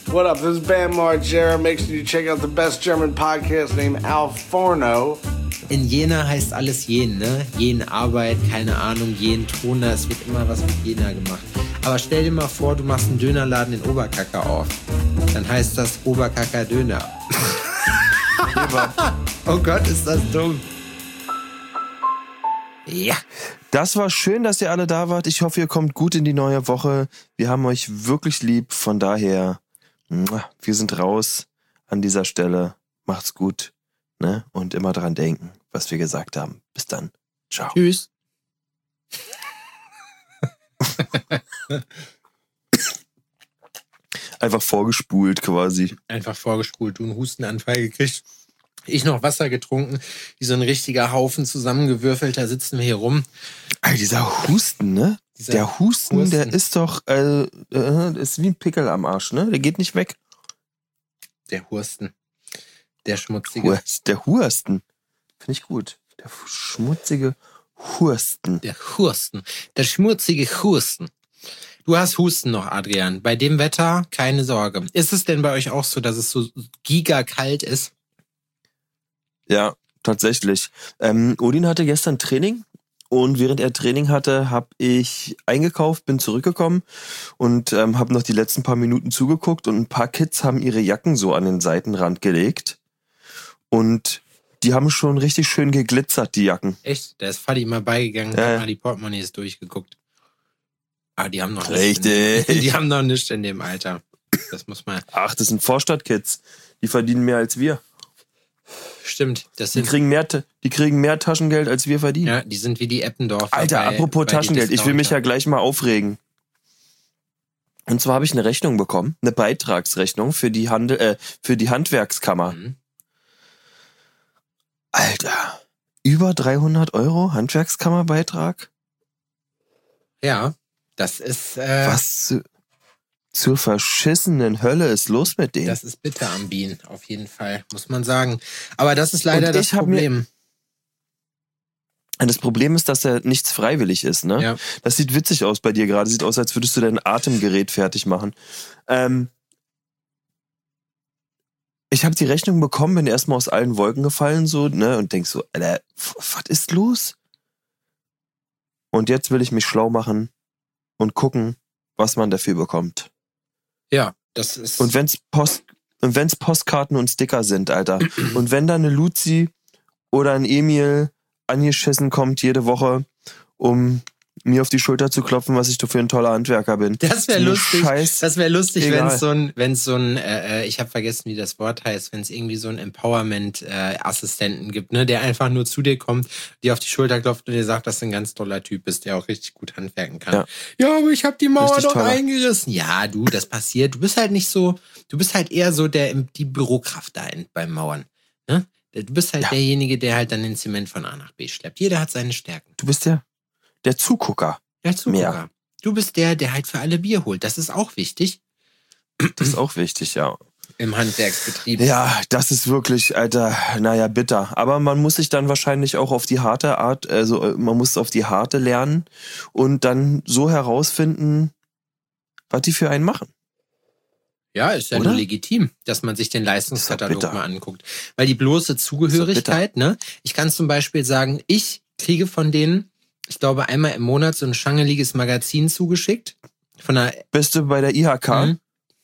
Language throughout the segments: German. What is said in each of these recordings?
What up? This is Bam Margera. Make sure you check out the best German podcast named Al Forno. In Jena heißt alles Jen, ne? Jen Arbeit, keine Ahnung, Jen Toner, es wird immer was mit Jena gemacht. Aber stell dir mal vor, du machst einen Dönerladen in Oberkacker auf. Dann heißt das Oberkacker Döner. Oh Gott, ist das dumm. Ja. Das war schön, dass ihr alle da wart. Ich hoffe, ihr kommt gut in die neue Woche. Wir haben euch wirklich lieb. Von daher, wir sind raus an dieser Stelle. Macht's gut, ne? Und immer dran denken, was wir gesagt haben. Bis dann. Ciao. Tschüss. Einfach vorgespult quasi. Einfach vorgespult. Du einen Hustenanfall gekriegt. Ich noch Wasser getrunken, wie so ein richtiger Haufen zusammengewürfelt, da sitzen wir hier rum. Alter, dieser Husten, ne? Der Husten, der ist doch, ist wie ein Pickel am Arsch, ne? Der geht nicht weg. Der Hursten. Der schmutzige. Der Hursten. Finde ich gut. Der schmutzige Hursten. Der Hursten. Der schmutzige Hursten. Du hast Husten noch, Adrian. Bei dem Wetter keine Sorge. Ist es denn bei euch auch so, dass es so gigakalt ist? Ja, tatsächlich. Odin hatte gestern Training und während er Training hatte, habe ich eingekauft, bin zurückgekommen und habe noch die letzten paar Minuten zugeguckt und ein paar Kids haben ihre Jacken so an den Seitenrand gelegt und die haben schon richtig schön geglitzert, die Jacken. Echt? Da ist Fadi mal beigegangen und hat mal die Portemonnaies durchgeguckt. Aber die haben noch nicht. Die haben noch nichts in dem Alter. Das muss man. Ach, das sind Vorstadtkids. Die verdienen mehr als wir. Stimmt. Die kriegen mehr Taschengeld, als wir verdienen. Ja, die sind wie die Eppendorfer. Alter, apropos Taschengeld, ich will mich ja gleich mal aufregen. Und zwar habe ich eine Rechnung bekommen, eine Beitragsrechnung für die Handwerkskammer. Mhm. Alter, über 300 € Handwerkskammerbeitrag? Ja, das ist... Was zur verschissenen Hölle ist los mit denen? Das ist bitter am Bienen, auf jeden Fall, muss man sagen. Aber das ist leider das Problem. Das Problem ist, dass da nichts freiwillig ist, ne? Ja. Das sieht witzig aus bei dir gerade. Sieht aus, als würdest du dein Atemgerät fertig machen. Ich habe die Rechnung bekommen, bin erstmal aus allen Wolken gefallen, so, ne? Und denk so, Alter, was ist los? Und jetzt will ich mich schlau machen und gucken, was man dafür bekommt. Ja, das ist... Und wenn's Postkarten und Sticker sind, Alter. Und wenn da eine Luzi oder ein Emil angeschissen kommt jede Woche, um mir auf die Schulter zu klopfen, was ich für ein toller Handwerker bin. Das wäre lustig. Das wäre lustig, wenn es so ein, ich habe vergessen, wie das Wort heißt, wenn es irgendwie so einen Empowerment-Assistenten gibt, ne, der einfach nur zu dir kommt, dir auf die Schulter klopft und dir sagt, dass du ein ganz toller Typ bist, der auch richtig gut handwerken kann. Ja, aber ich habe die Mauer doch eingerissen. Ja, du, das passiert. Du bist halt nicht so, du bist halt eher so die Bürokraft da beim Mauern. Ne? Du bist halt derjenige, der halt dann den Zement von A nach B schleppt. Jeder hat seine Stärken. Du bist der Zugucker. Der Zugucker. Mehr. Du bist der halt für alle Bier holt. Das ist auch wichtig. Das ist auch wichtig, ja. Im Handwerksbetrieb. Ja, das ist wirklich, Alter, naja, bitter. Aber man muss sich dann wahrscheinlich auch auf die harte Art, also man muss auf die harte lernen und dann so herausfinden, was die für einen machen. Ja, ist ja nur legitim, dass man sich den Leistungskatalog mal anguckt. Weil die bloße Zugehörigkeit, ne? Ich kann zum Beispiel sagen, ich kriege von denen, ich glaube, einmal im Monat so ein schangeliges Magazin zugeschickt. Bist du bei der IHK? Mhm.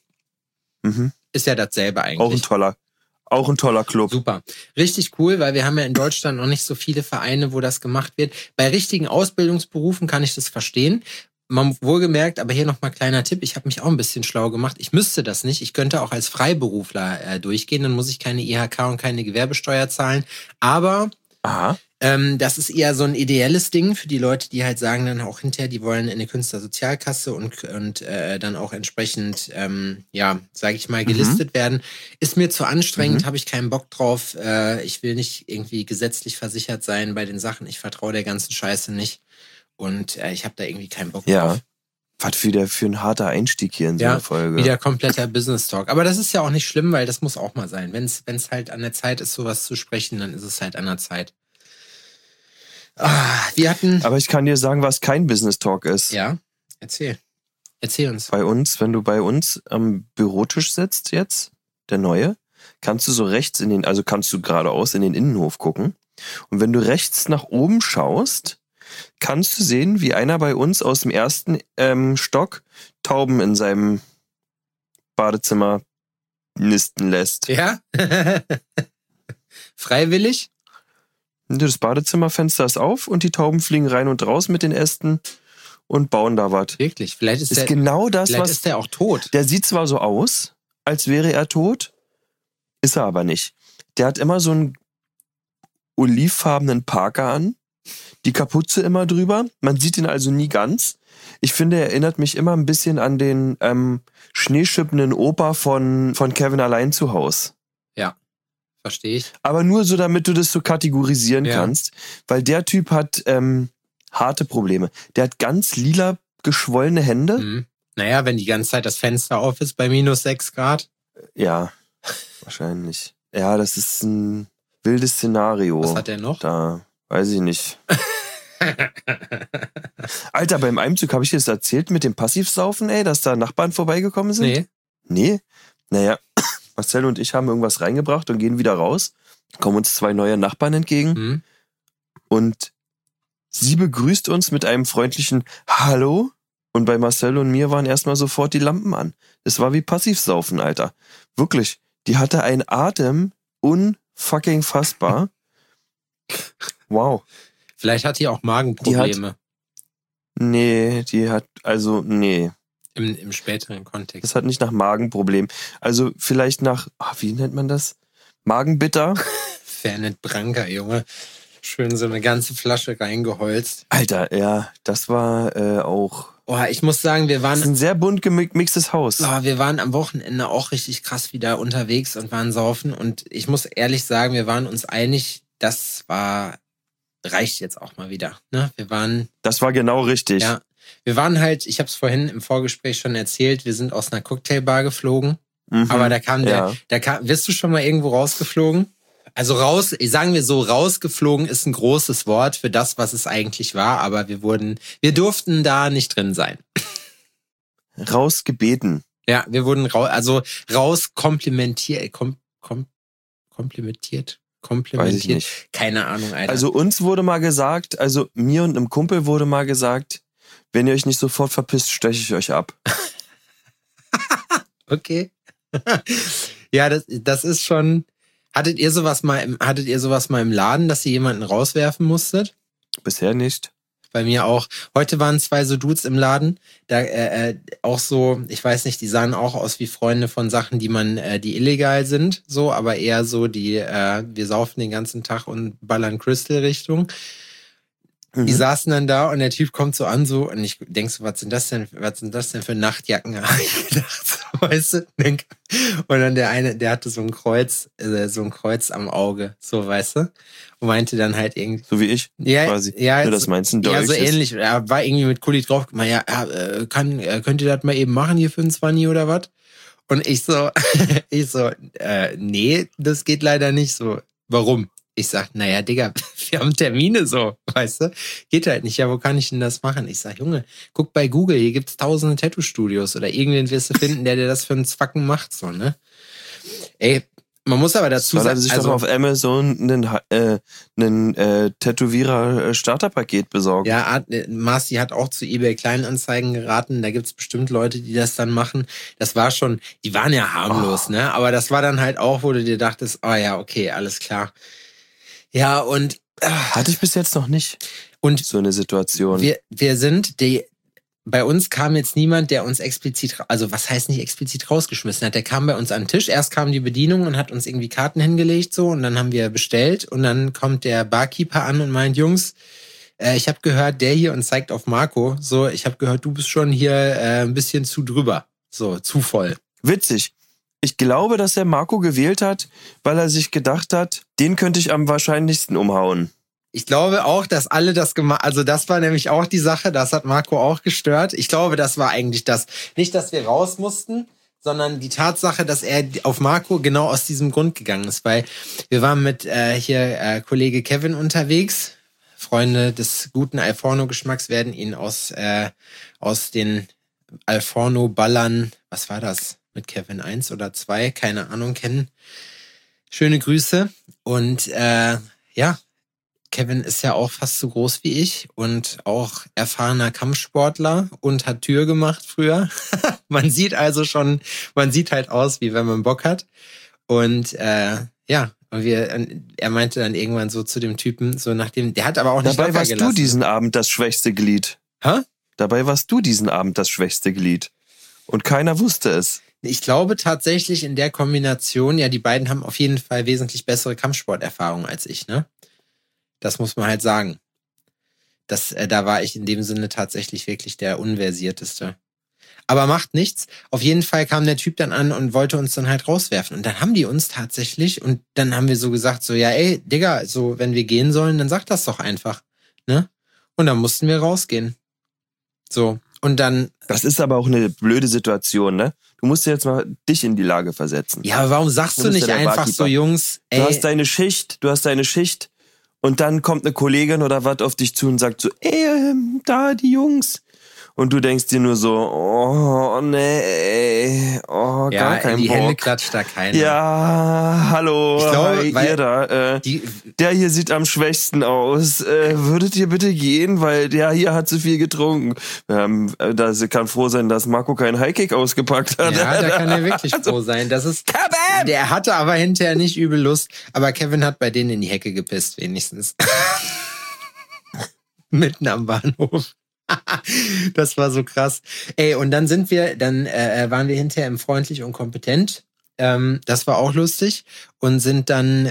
Mhm. Ist ja dasselbe eigentlich. Auch ein toller Club. Super. Richtig cool, weil wir haben ja in Deutschland noch nicht so viele Vereine, wo das gemacht wird. Bei richtigen Ausbildungsberufen kann ich das verstehen. Man wohlgemerkt, aber hier nochmal kleiner Tipp, ich habe mich auch ein bisschen schlau gemacht. Ich müsste das nicht. Ich könnte auch als Freiberufler durchgehen, dann muss ich keine IHK und keine Gewerbesteuer zahlen. Aber das ist eher so ein ideelles Ding für die Leute, die halt sagen dann auch hinterher, die wollen in eine Künstlersozialkasse und dann auch entsprechend, sage ich mal, gelistet werden. Ist mir zu anstrengend, habe ich keinen Bock drauf. Ich will nicht irgendwie gesetzlich versichert sein bei den Sachen. Ich vertraue der ganzen Scheiße nicht. Und ich habe da irgendwie keinen Bock drauf. Was für ein harter Einstieg hier in so einer Folge. Wieder kompletter Business Talk. Aber das ist ja auch nicht schlimm, weil das muss auch mal sein. Wenn es halt an der Zeit ist, sowas zu sprechen, dann ist es halt an der Zeit. Aber ich kann dir sagen, was kein Business Talk ist. Ja, erzähl. Erzähl uns. Wenn du bei uns am Bürotisch sitzt jetzt, der neue, kannst du so rechts kannst du geradeaus in den Innenhof gucken. Und wenn du rechts nach oben schaust, kannst du sehen, wie einer bei uns aus dem ersten Stock Tauben in seinem Badezimmer nisten lässt. Ja? Freiwillig? Das Badezimmerfenster ist auf und die Tauben fliegen rein und raus mit den Ästen und bauen da was. Wirklich? Vielleicht ist der, genau das, vielleicht ist der auch tot. Der sieht zwar so aus, als wäre er tot, ist er aber nicht. Der hat immer so einen olivfarbenen Parker an, die Kapuze immer drüber. Man sieht ihn also nie ganz. Ich finde, er erinnert mich immer ein bisschen an den schneeschippenden Opa von Kevin allein zu Haus. Ja, verstehe ich. Aber nur so, damit du das so kategorisieren kannst. Weil der Typ hat harte Probleme. Der hat ganz lila geschwollene Hände. Mhm. Naja, wenn die ganze Zeit das Fenster auf ist bei -6 Grad. Ja, wahrscheinlich. Ja, das ist ein wildes Szenario. Was hat er noch? Da, weiß ich nicht. Alter, beim Einzug habe ich dir das erzählt mit dem Passivsaufen, dass da Nachbarn vorbeigekommen sind? Nee. Nee? Naja, Marcel und ich haben irgendwas reingebracht und gehen wieder raus. Kommen uns 2 neue Nachbarn entgegen. Mhm. Und sie begrüßt uns mit einem freundlichen Hallo. Und bei Marcel und mir waren erstmal sofort die Lampen an. Es war wie Passivsaufen, Alter. Wirklich. Die hatte einen Atem unfucking fassbar. Wow. Vielleicht hat die auch Magenprobleme. Nee. Im späteren Kontext. Das hat nicht nach Magenproblem. Also vielleicht nach, wie nennt man das? Magenbitter? Fernet Branca, Junge. Schön so eine ganze Flasche reingeholzt. Alter, ja, das war auch... Oh, ich muss sagen, wir waren... Das ist ein sehr bunt gemixtes Haus. Oh, wir waren am Wochenende auch richtig krass wieder unterwegs und waren saufen. Und ich muss ehrlich sagen, wir waren uns einig, reicht jetzt auch mal wieder. Ne? Das war genau richtig. Ja, wir waren halt, ich habe es vorhin im Vorgespräch schon erzählt, wir sind aus einer Cocktailbar geflogen. Mhm, aber wirst du schon mal irgendwo rausgeflogen? Also sagen wir so, rausgeflogen ist ein großes Wort für das, was es eigentlich war, aber wir durften da nicht drin sein. Rausgebeten. Ja, wir wurden komplimentiert. Weiß ich nicht. Keine Ahnung, Alter. Also uns wurde mal gesagt, also mir und einem Kumpel wurde mal gesagt, wenn ihr euch nicht sofort verpisst, steche ich euch ab. Okay. Ja, das ist schon... Hattet ihr sowas mal im Laden, dass ihr jemanden rauswerfen musstet? Bisher nicht. Bei mir auch. Heute waren 2 so Dudes im Laden, da auch so, ich weiß nicht, die sahen auch aus wie Freunde von Sachen, die illegal sind, so, aber eher so wir saufen den ganzen Tag und ballern Crystal-Richtung. Die saßen dann da und der Typ kommt so an, so, und ich denk so, was sind das denn für Nachtjacken? Hab ich gedacht, so, weißt du? Und dann der eine, der hatte so ein Kreuz am Auge, so, weißt du? Und meinte dann halt irgendwie. So wie ich, ja, quasi. Ja, nur das meinst du, ein Dolch ja, so ähnlich. Er war irgendwie mit Kuli drauf, könnt ihr das mal eben machen hier für ein 20 oder was? Und ich so, nee, das geht leider nicht so. Warum? Ich sag, naja, Digga, wir haben Termine so, weißt du? Geht halt nicht. Ja, wo kann ich denn das machen? Ich sag, Junge, guck bei Google, hier gibt's tausende Tattoo-Studios oder irgendwen wirst du finden, der dir das für einen Zwacken macht, so, ne? Ey, man muss aber dazu sagen, sich doch auf Amazon einen Tätowierer-Starterpaket besorgen. Ja, Marci hat auch zu eBay Kleinanzeigen geraten. Da gibt's bestimmt Leute, die das dann machen. Das war schon, die waren ja harmlos, ne? Aber das war dann halt auch, wo du dir dachtest, oh ja, okay, alles klar. Ja, und hatte ich bis jetzt noch nicht. Und so eine Situation. Bei uns kam jetzt niemand, der uns explizit, also was heißt nicht explizit rausgeschmissen hat. Der kam bei uns an den Tisch. Erst kam die Bedienung und hat uns irgendwie Karten hingelegt, so, und dann haben wir bestellt und dann kommt der Barkeeper an und meint, Jungs, ich habe gehört, der hier, und zeigt auf Marco, so, ich habe gehört, du bist schon hier ein bisschen zu drüber, so, zu voll. Witzig. Ich glaube, dass er Marco gewählt hat, weil er sich gedacht hat, den könnte ich am wahrscheinlichsten umhauen. Ich glaube auch, dass alle das gemacht, also das war nämlich auch die Sache, das hat Marco auch gestört. Ich glaube, das war eigentlich das. Nicht, dass wir raus mussten, sondern die Tatsache, dass er auf Marco genau aus diesem Grund gegangen ist, weil wir waren mit Kollege Kevin unterwegs. Freunde des guten Alforno-Geschmacks werden ihn aus den Alforno Ballern, was war das? Mit Kevin 1 oder 2, keine Ahnung, kennen. Schöne Grüße. Und Kevin ist ja auch fast so groß wie ich und auch erfahrener Kampfsportler und hat Tür gemacht früher. Man sieht halt aus, wie wenn man Bock hat. Und er meinte dann irgendwann so zu dem Typen, so nachdem, der hat aber auch nicht Dabei warst gelassen. du diesen Abend das schwächste Glied. Hä? Dabei warst du diesen Abend das schwächste Glied. Und keiner wusste es. Ich glaube tatsächlich in der Kombination, ja, die beiden haben auf jeden Fall wesentlich bessere Kampfsporterfahrung als ich, ne? Das muss man halt sagen. Da war ich in dem Sinne tatsächlich wirklich der Unversierteste. Aber macht nichts. Auf jeden Fall kam der Typ dann an und wollte uns dann halt rauswerfen. Und dann haben die uns tatsächlich, und dann haben wir so gesagt, so, ja, ey, Digga, so, wenn wir gehen sollen, dann sag das doch einfach, ne? Und dann mussten wir rausgehen. So, und dann... Das ist aber auch eine blöde Situation, ne? Du musst jetzt mal dich in die Lage versetzen. Ja, aber warum sagst du nicht einfach Barkeeper. so, Jungs, ey... Du hast deine Schicht und dann kommt eine Kollegin oder was auf dich zu und sagt so, ey, da die Jungs. Und du denkst dir nur so, oh nee, oh, ja, gar kein in die Bock. Hände klatscht da keiner. Ja, hallo, Ich glaube, hi, weil ihr da. Der hier sieht am schwächsten aus. Würdet ihr bitte gehen, weil der hier hat zu viel getrunken. Da kann froh sein, dass Marco keinen Highkick ausgepackt hat. Ja, da kann er wirklich froh sein. Das ist Kevin! Der hatte aber hinterher nicht übel Lust. Aber Kevin hat bei denen in die Hecke gepisst, wenigstens. Mitten am Bahnhof. Das war so krass. Ey, und dann waren wir hinterher im Freundlich und Kompetent. Das war auch lustig. Und sind dann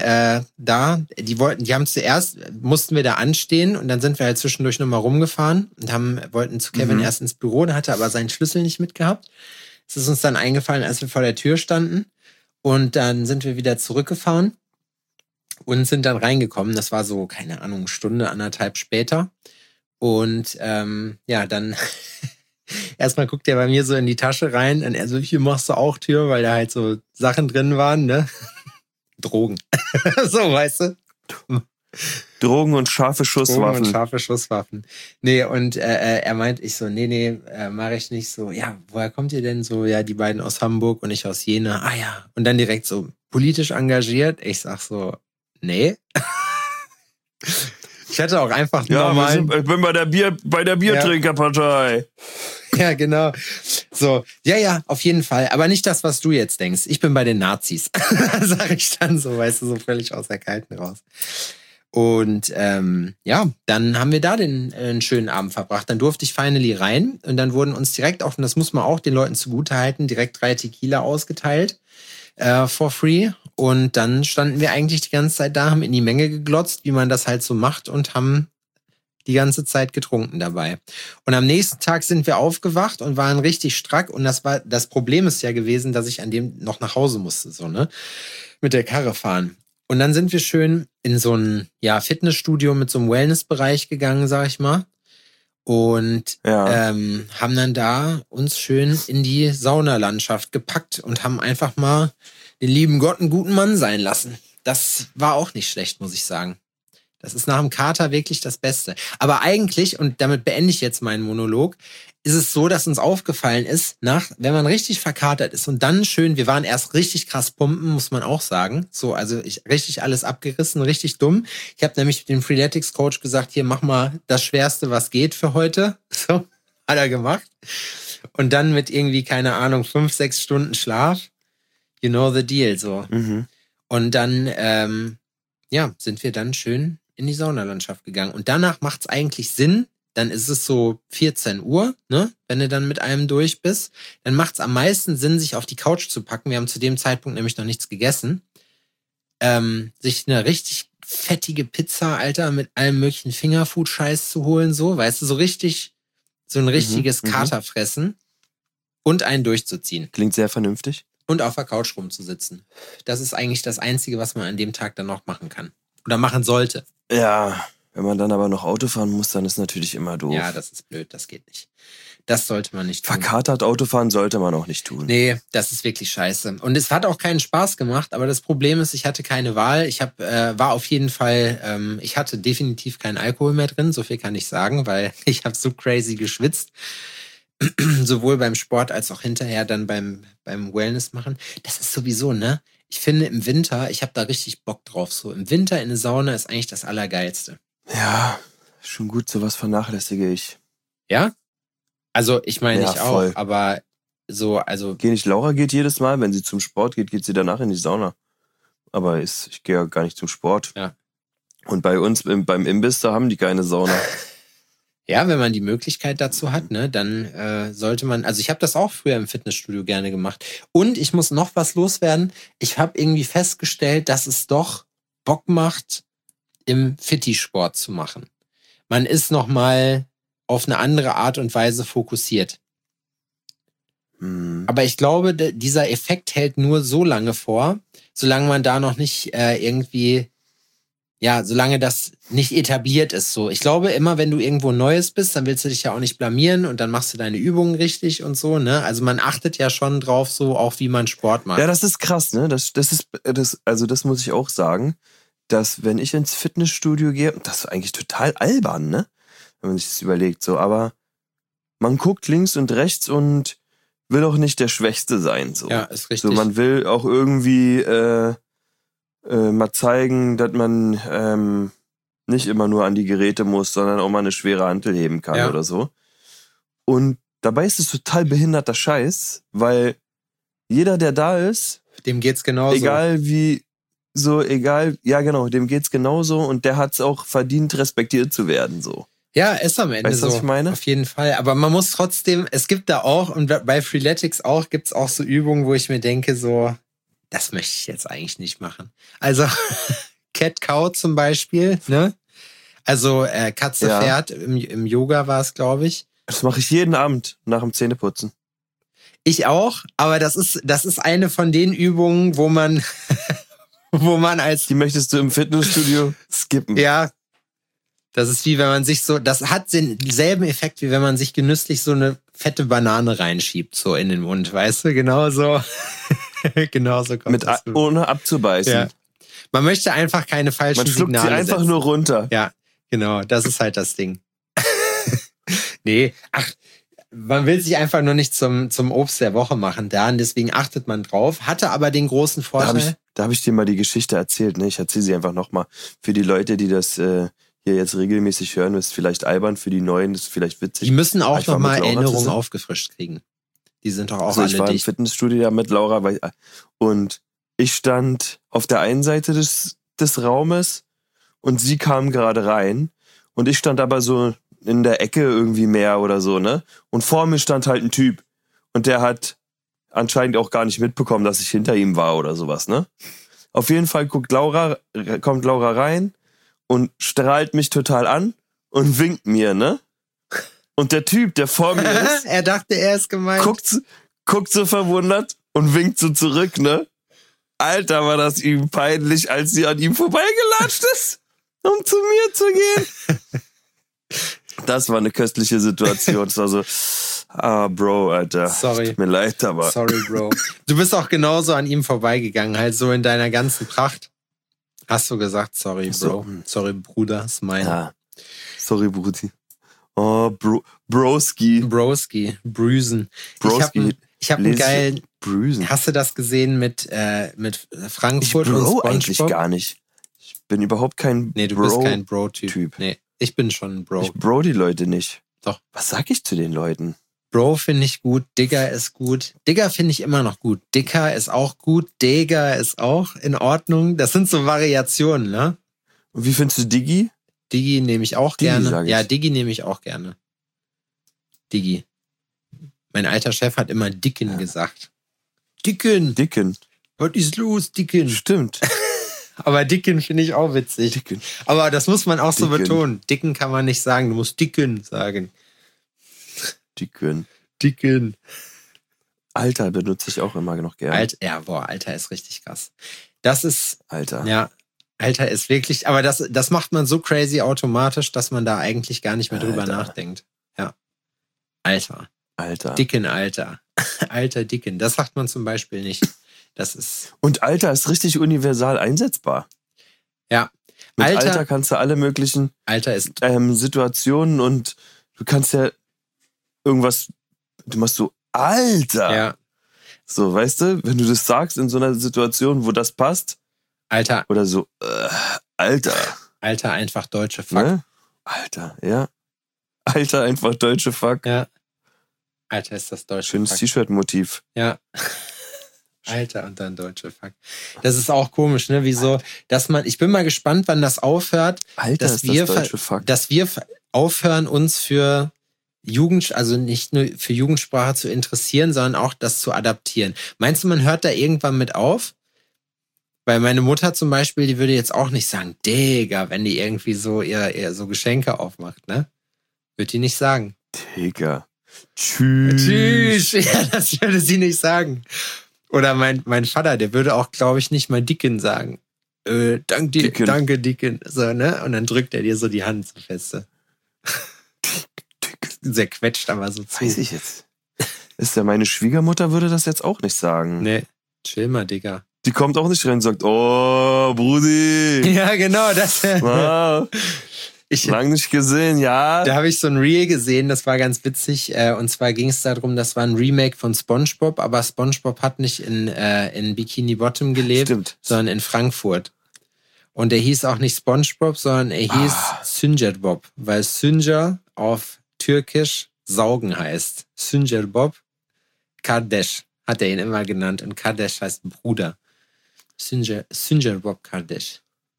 mussten wir da anstehen und dann sind wir halt zwischendurch nochmal rumgefahren und wollten zu Kevin erst ins Büro, der hatte aber seinen Schlüssel nicht mitgehabt. Es ist uns dann eingefallen, als wir vor der Tür standen. Und dann sind wir wieder zurückgefahren und sind dann reingekommen. Das war so, keine Ahnung, eine Stunde, anderthalb später. Und dann erstmal guckt er bei mir so in die Tasche rein und er so, hier machst du auch Tür, weil da halt so Sachen drin waren, ne? Drogen. So, weißt du? Drogen und scharfe Schusswaffen. Nee, und er meint, ich so, nee, mache ich nicht. So, ja, woher kommt ihr denn? So, ja, die beiden aus Hamburg und ich aus Jena. Ah ja. Und dann direkt so, politisch engagiert. Ich sag so, nee. Ich hätte auch einfach normal. Ich bin bei der Biertrinkerpartei. Ja, genau. So, ja, auf jeden Fall. Aber nicht das, was du jetzt denkst. Ich bin bei den Nazis. Sag ich dann so, weißt du, so völlig aus der Kalten raus. Und dann haben wir da einen schönen Abend verbracht. Dann durfte ich finally rein und dann wurden uns direkt auch, und das muss man auch den Leuten zugutehalten, direkt 3 Tequila ausgeteilt for free. Und dann standen wir eigentlich die ganze Zeit da, haben in die Menge geglotzt, wie man das halt so macht und haben die ganze Zeit getrunken dabei. Und am nächsten Tag sind wir aufgewacht und waren richtig strack. Und das Problem ist ja gewesen, dass ich an dem noch nach Hause musste, so, ne? Mit der Karre fahren. Und dann sind wir schön in so ein Fitnessstudio mit so einem Wellnessbereich gegangen, sag ich mal. Und haben dann da uns schön in die Saunalandschaft gepackt und haben einfach mal den lieben Gott einen guten Mann sein lassen. Das war auch nicht schlecht, muss ich sagen. Das ist nach dem Kater wirklich das Beste. Aber eigentlich, und damit beende ich jetzt meinen Monolog, ist es so, dass uns aufgefallen ist, wenn man richtig verkatert ist und dann schön, wir waren erst richtig krass pumpen, muss man auch sagen. So, also richtig alles abgerissen, richtig dumm. Ich habe nämlich dem Freeletics Coach gesagt, hier, mach mal das Schwerste, was geht für heute. So, hat er gemacht. Und dann mit irgendwie, keine Ahnung, 5-6 Stunden Schlaf. You know the deal, so. Mhm. Und dann, sind wir dann schön in die Saunalandschaft gegangen. Und danach macht's eigentlich Sinn, dann ist es so 14 Uhr, ne? Wenn du dann mit einem durch bist, dann macht's am meisten Sinn, sich auf die Couch zu packen. Wir haben zu dem Zeitpunkt nämlich noch nichts gegessen. Sich eine richtig fettige Pizza, Alter, mit allem möglichen Fingerfood-Scheiß zu holen, so, weißt du, so ein richtiges Katerfressen und einen durchzuziehen. Klingt sehr vernünftig. Und auf der Couch rumzusitzen. Das ist eigentlich das Einzige, was man an dem Tag dann noch machen kann. Oder machen sollte. Ja, wenn man dann aber noch Auto fahren muss, dann ist natürlich immer doof. Ja, das ist blöd, das geht nicht. Das sollte man nicht tun. Verkatert Autofahren sollte man auch nicht tun. Nee, das ist wirklich scheiße. Und es hat auch keinen Spaß gemacht, aber das Problem ist, ich hatte keine Wahl. Ich war auf jeden Fall, ich hatte definitiv keinen Alkohol mehr drin, so viel kann ich sagen, weil ich habe so crazy geschwitzt. sowohl beim Sport als auch hinterher dann beim Wellness machen. Das ist sowieso, ne? Ich finde im Winter, ich habe da richtig Bock drauf. So im Winter in eine Sauna ist eigentlich das Allergeilste. Ja, schon gut, sowas vernachlässige ich. Ja? Also ich meine, Ja, ich voll. auch, aber so, also Laura geht jedes Mal, wenn sie zum Sport geht sie danach in die Sauna. Aber ich gehe ja gar nicht zum Sport. Ja. Und bei uns beim Imbiss, da haben die keine Sauna. ja, wenn man die Möglichkeit dazu hat, ne, dann sollte man, also ich habe das auch früher im Fitnessstudio gerne gemacht. Und ich muss noch was loswerden. Ich habe irgendwie festgestellt, dass es doch Bock macht, im Fitti-Sport zu machen. Man ist nochmal auf eine andere Art und Weise fokussiert. Aber ich glaube, dieser Effekt hält nur so lange vor, solange man da noch nicht irgendwie, ja, solange das nicht etabliert ist. So, ich glaube, immer wenn du irgendwo Neues bist, dann willst du dich ja auch nicht blamieren und dann machst du deine Übungen richtig und so, ne? Also man achtet ja schon drauf, so auch wie man Sport macht. Ja, das ist krass, ne? Das muss ich auch sagen, dass wenn ich ins Fitnessstudio gehe, das ist eigentlich total albern, ne? Wenn man sich das überlegt, so, aber man guckt links und rechts und will auch nicht der Schwächste sein, so. Ja, ist richtig. So, man will auch irgendwie mal zeigen, dass man nicht immer nur an die Geräte muss, sondern auch mal eine schwere Hantel heben kann oder so. Und dabei ist es total behinderter Scheiß, weil jeder, der da ist, dem geht's genauso. Ja genau, dem geht's genauso und der hat's auch verdient, respektiert zu werden, so. Ja, ist am Ende weißt du, so. was ich meine? Auf jeden Fall. Aber man muss trotzdem, es gibt da auch, und bei Freeletics auch, gibt's auch so Übungen, wo ich mir denke, so, das möchte ich jetzt eigentlich nicht machen. Also, Cat-Cow zum Beispiel, ne? Also, Katze-Pferd, im Yoga war es, glaube ich. Das mache ich jeden Abend nach dem Zähneputzen. Ich auch, aber das ist eine von den Übungen, wo man als... Die möchtest du im Fitnessstudio skippen. Ja, das ist wie wenn man sich so, das hat denselben Effekt, wie wenn man sich genüsslich so eine fette Banane reinschiebt, so in den Mund, weißt du? Genauso kommt das. Ohne abzubeißen. Ja. Man möchte einfach keine falschen Signale Man schluckt sie einfach setzen. nur runter. Ja, genau, das ist halt das Ding. Nee, man will sich einfach nur nicht zum Obst der Woche machen, deswegen achtet man drauf. Hatte aber den großen Vorteil. Da hab ich dir mal die Geschichte erzählt, ne? Ich erzähle sie einfach nochmal. Für die Leute, die das hier jetzt regelmäßig hören, ist vielleicht albern, für die Neuen ist vielleicht witzig. Die müssen auch nochmal Laura Erinnerungen zusammen. aufgefrischt kriegen. Die sind doch auch Also alle ich war im dicht. Fitnessstudio da mit Laura und ich stand auf der einen Seite des Raumes und sie kam gerade rein und ich stand aber so in der Ecke irgendwie mehr oder so, ne? Und vor mir stand halt ein Typ und der hat anscheinend auch gar nicht mitbekommen, dass ich hinter ihm war oder sowas, ne? Auf jeden Fall kommt Laura rein und strahlt mich total an und winkt mir, ne? Und der Typ, der vor mir ist, er dachte, er ist gemeint. guckt so verwundert und winkt so zurück, ne? Alter, war das ihm peinlich, als sie an ihm vorbeigelatscht ist, um zu mir zu gehen. Das war eine köstliche Situation. Es war so, Bro, Alter. Sorry. Tut mir leid, aber. Sorry, Bro. Du bist auch genauso an ihm vorbeigegangen, halt so in deiner ganzen Pracht. Hast du gesagt, sorry, Bro. So. Sorry, Bruder, ist mein. Ja. Sorry, Bruti. Oh, Broski. Broski, Brüsen. Broski. Ich hab einen geilen. Brüsen. Hast du das gesehen mit Frankfurt Ich und Bro SpongeBob? eigentlich gar nicht. Ich bin überhaupt kein Nee, du Bro. bist kein Bro-Typ. Typ. Nee, ich bin schon ein Bro. Ich bro die Leute nicht. Doch. Was sag ich zu den Leuten? Bro finde ich gut, Digger ist gut. Digger finde ich immer noch gut. Dicker ist auch gut, Digger ist auch in Ordnung. Das sind so Variationen, ne? Und wie findest du Diggi? Diggi nehme ich auch Diggi, gerne. sag ich. Ja, Diggi nehme ich auch gerne. Diggi. Mein alter Chef hat immer Dicken gesagt. Dicken! Dicken. Was ist los, Dicken? Stimmt. Aber Dicken finde ich auch witzig. Dicken. Aber das muss man auch so Dicken. betonen. Dicken kann man nicht sagen, du musst Dicken sagen. Dicken. Dicken. Alter benutze ich auch immer noch gerne. Alter ist richtig krass. Das ist, Alter. ja, Alter ist wirklich, aber das macht man so crazy automatisch, dass man da eigentlich gar nicht mehr drüber Alter. nachdenkt. Ja. Alter. Alter. Dicken, Alter. Alter, Dicken. Das sagt man zum Beispiel nicht. Das ist, Und Alter ist richtig universal einsetzbar. ja. Mit Alter- Alter kannst du alle möglichen Alter ist, Situationen und du kannst ja irgendwas Du machst so, Alter. Ja. So, weißt du, wenn du das sagst in so einer Situation, wo das passt. Alter. Oder so, Alter. Alter, einfach deutsche Fuck. Ne? Alter, ja. Alter, einfach deutsche Fuck. Ja. Alter, ist das deutsche Schönes Fuck. T-Shirt-Motiv. Ja. Alter, und dann deutsche Fuck. Das ist auch komisch, ne? Wieso, dass man, ich bin mal gespannt, wann das aufhört, Alter, dass ist wir, das deutsche Fuck. dass wir aufhören, uns für also nicht nur für Jugendsprache zu interessieren, sondern auch das zu adaptieren. Meinst du, man hört da irgendwann mit auf? Weil meine Mutter zum Beispiel, die würde jetzt auch nicht sagen, Digga, wenn die irgendwie so ihr so Geschenke aufmacht, ne? Würde die nicht sagen. Digga. Tschüss. Tschüss. Ja, das würde sie nicht sagen. Oder mein Vater, der würde auch, glaube ich, nicht mal Dicken sagen. Danke, Dicken. So, ne? Und dann drückt er dir so die Hand so feste. Sehr quetscht aber so zu. Weiß ich jetzt. Ist ja meine Schwiegermutter würde das jetzt auch nicht sagen. Nee, chill mal, Digga. Die kommt auch nicht rein und sagt, oh, Brudi. Ja, genau, das. Wow. Lang nicht gesehen, ja. Da habe ich so ein Reel gesehen, das war ganz witzig. Und zwar ging es darum, das war ein Remake von SpongeBob, aber SpongeBob hat nicht in Bikini Bottom gelebt, sondern in Frankfurt. Und der hieß auch nicht SpongeBob, sondern er hieß Sünger Bob, weil Sünger auf Türkisch saugen heißt. Sünger Bob Kardeş hat er ihn immer genannt und Kardeş heißt Bruder. Sünger Bob Kardeş.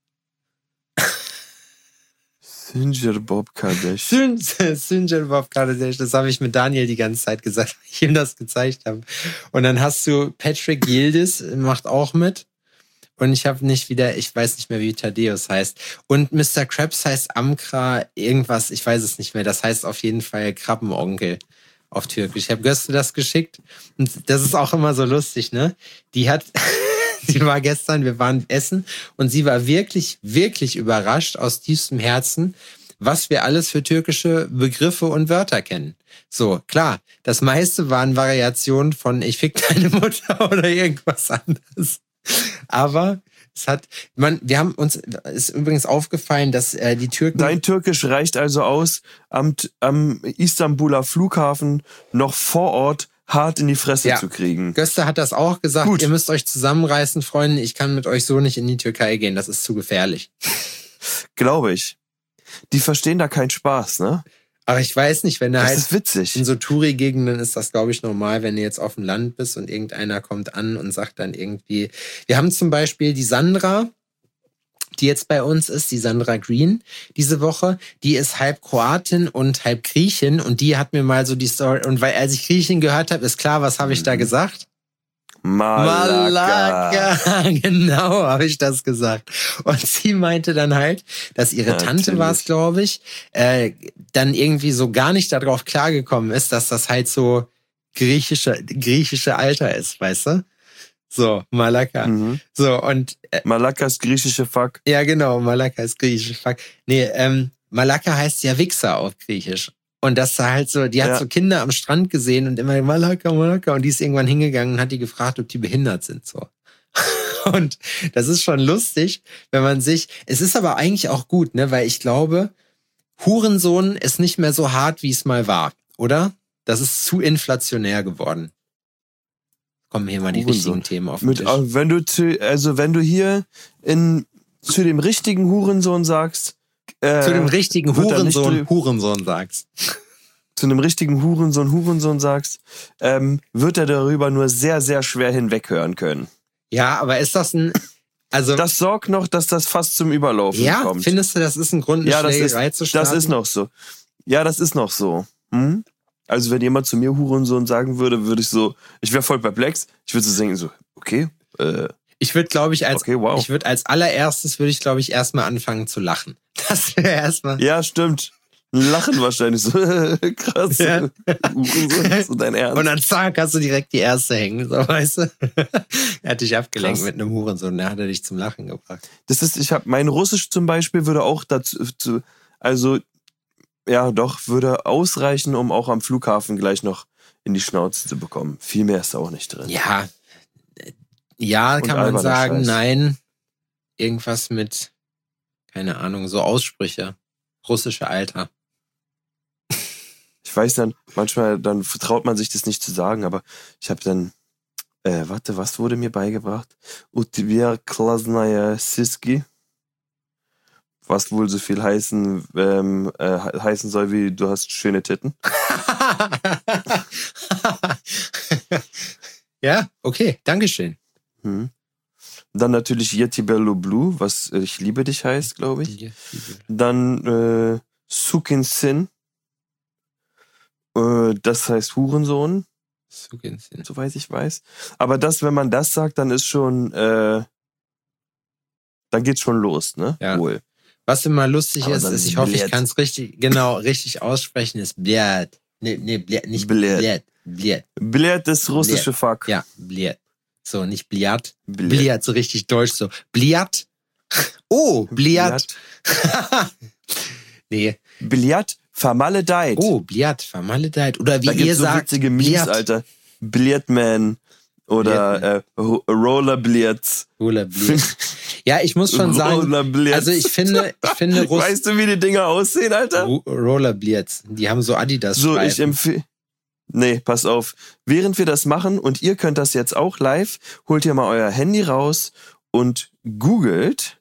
Sünger Bob Kardeş. Sünger Bob Kardeş, das habe ich mit Daniel die ganze Zeit gesagt, weil ich ihm das gezeigt habe. Und dann hast du Patrick Yildiz, macht auch mit. Und ich weiß nicht mehr, wie Thaddeus heißt. Und Mr. Krabs heißt Amkra irgendwas, ich weiß es nicht mehr. Das heißt auf jeden Fall Krabbenonkel auf Türkisch. Ich habe Göste das geschickt. Und das ist auch immer so lustig, ne? Sie war gestern, wir waren essen und sie war wirklich, wirklich überrascht aus tiefstem Herzen, was wir alles für türkische Begriffe und Wörter kennen. So, klar, das meiste waren Variationen von ich fick deine Mutter oder irgendwas anderes. Aber ist übrigens aufgefallen, dass die Türken... Dein Türkisch reicht also aus, am Istanbuler Flughafen noch vor Ort hart in die Fresse zu kriegen. Göste hat das auch gesagt. Gut. Ihr müsst euch zusammenreißen, Freunde. Ich kann mit euch so nicht in die Türkei gehen. Das ist zu gefährlich. Glaube ich. Die verstehen da keinen Spaß, ne? Aber ich weiß nicht, wenn das ist witzig. In so Touri-Gegenden ist das, glaube ich, normal, wenn du jetzt auf dem Land bist und irgendeiner kommt an und sagt dann irgendwie... Wir haben zum Beispiel die Sandra, die jetzt bei uns ist, die Sandra Green, diese Woche, die ist halb Kroatin und halb Griechin und die hat mir mal so die Story, und weil als ich Griechin gehört habe, ist klar, was habe ich da gesagt? Malaka. Genau, habe ich das gesagt. Und sie meinte dann halt, dass ihre Tante war es, glaube ich, dann irgendwie so gar nicht darauf klargekommen ist, dass das halt so griechische Alter ist, weißt du? So, Malaka. Mhm. So, und Malaka ist griechische Fuck. Ja, genau, Malaka ist griechische Fuck. Nee, Malaka heißt ja Wichser auf Griechisch. Und das war halt so, die hat so Kinder am Strand gesehen und immer Malaka. Und die ist irgendwann hingegangen und hat die gefragt, ob die behindert sind, so. Und das ist schon lustig, wenn man es ist aber eigentlich auch gut, ne, weil ich glaube, Hurensohn ist nicht mehr so hart, wie es mal war, oder? Das ist zu inflationär geworden. Kommen hier mal die richtigen Themen auf den Tisch. Wenn du hier zu dem richtigen Hurensohn sagst, zu dem richtigen Hurensohn sagst. Zu einem richtigen Hurensohn sagst, wird er darüber nur sehr, sehr schwer hinweghören können. Ja, aber ist das das sorgt noch, dass das fast zum Überlaufen kommt. Ja, findest du, das ist ein Grund, eine Schlägerei zu starten? Das ist noch so. Ja, das ist noch so. Hm? Also wenn jemand zu mir Hurensohn sagen würde, ich wäre voll perplex. Ich würde so denken, so, okay. Ich würde, glaube ich, als allererstes erstmal anfangen zu lachen. Das wäre erstmal. Ja, stimmt. Lachen wahrscheinlich so. Krass. Ja. Hurensohn, so dein Ernst. Und dann zack, hast du direkt die erste hängen, so, weißt du? Er hat dich abgelenkt mit einem Hurensohn, der hat dich zum Lachen gebracht. Mein Russisch zum Beispiel würde auch würde ausreichen, um auch am Flughafen gleich noch in die Schnauze zu bekommen. Viel mehr ist da auch nicht drin. Ja, kann man sagen, nein. Irgendwas mit, keine Ahnung, so Aussprüche. Russische Alter. Ich ich weiß dann, manchmal dann vertraut man sich das nicht zu sagen, aber ich habe dann, was wurde mir beigebracht? Utvia Klasnaya Siski. Was wohl so viel heißen soll wie du hast schöne Titten. Ja, okay, Dankeschön. Dann natürlich Yeti Bello Blue, was ich liebe dich heißt, glaube ich. Dann Sukin Sin. Das heißt Hurensohn. Sukin Sin. Soweit ich weiß. Aber wenn man das sagt, dann ist schon, dann geht's schon los, ne? Ja. Wohl. Was immer lustig Aber ist, dann ist, ich hoffe, ich Bled. kann es richtig aussprechen, ist Bled. Nee, Bled, nicht Bled. Bled. Bled. Bled ist russische Bled. Fuck. Ja, Bled. So, nicht Bliat. Bled. Bliat, so richtig deutsch, so. Bliat. Oh, Bliat. Nee. Bliat vermaledeit. Oh, Bliat, vermaledeit. Oder wie Da ihr gibt's so sagt, witzige Memes, Bliat. Alter. Bliatman oder Rollerblitz. Rollerblitz. Ja, ich muss schon sagen, Rollerblitz. also ich finde Russ Weißt du, wie die Dinger aussehen, Alter? Rollerblitz. Die haben so Adidas So, ich Streifen. empfehle. Nee, pass auf. Während wir das machen, und ihr könnt das jetzt auch live, holt ihr mal euer Handy raus und googelt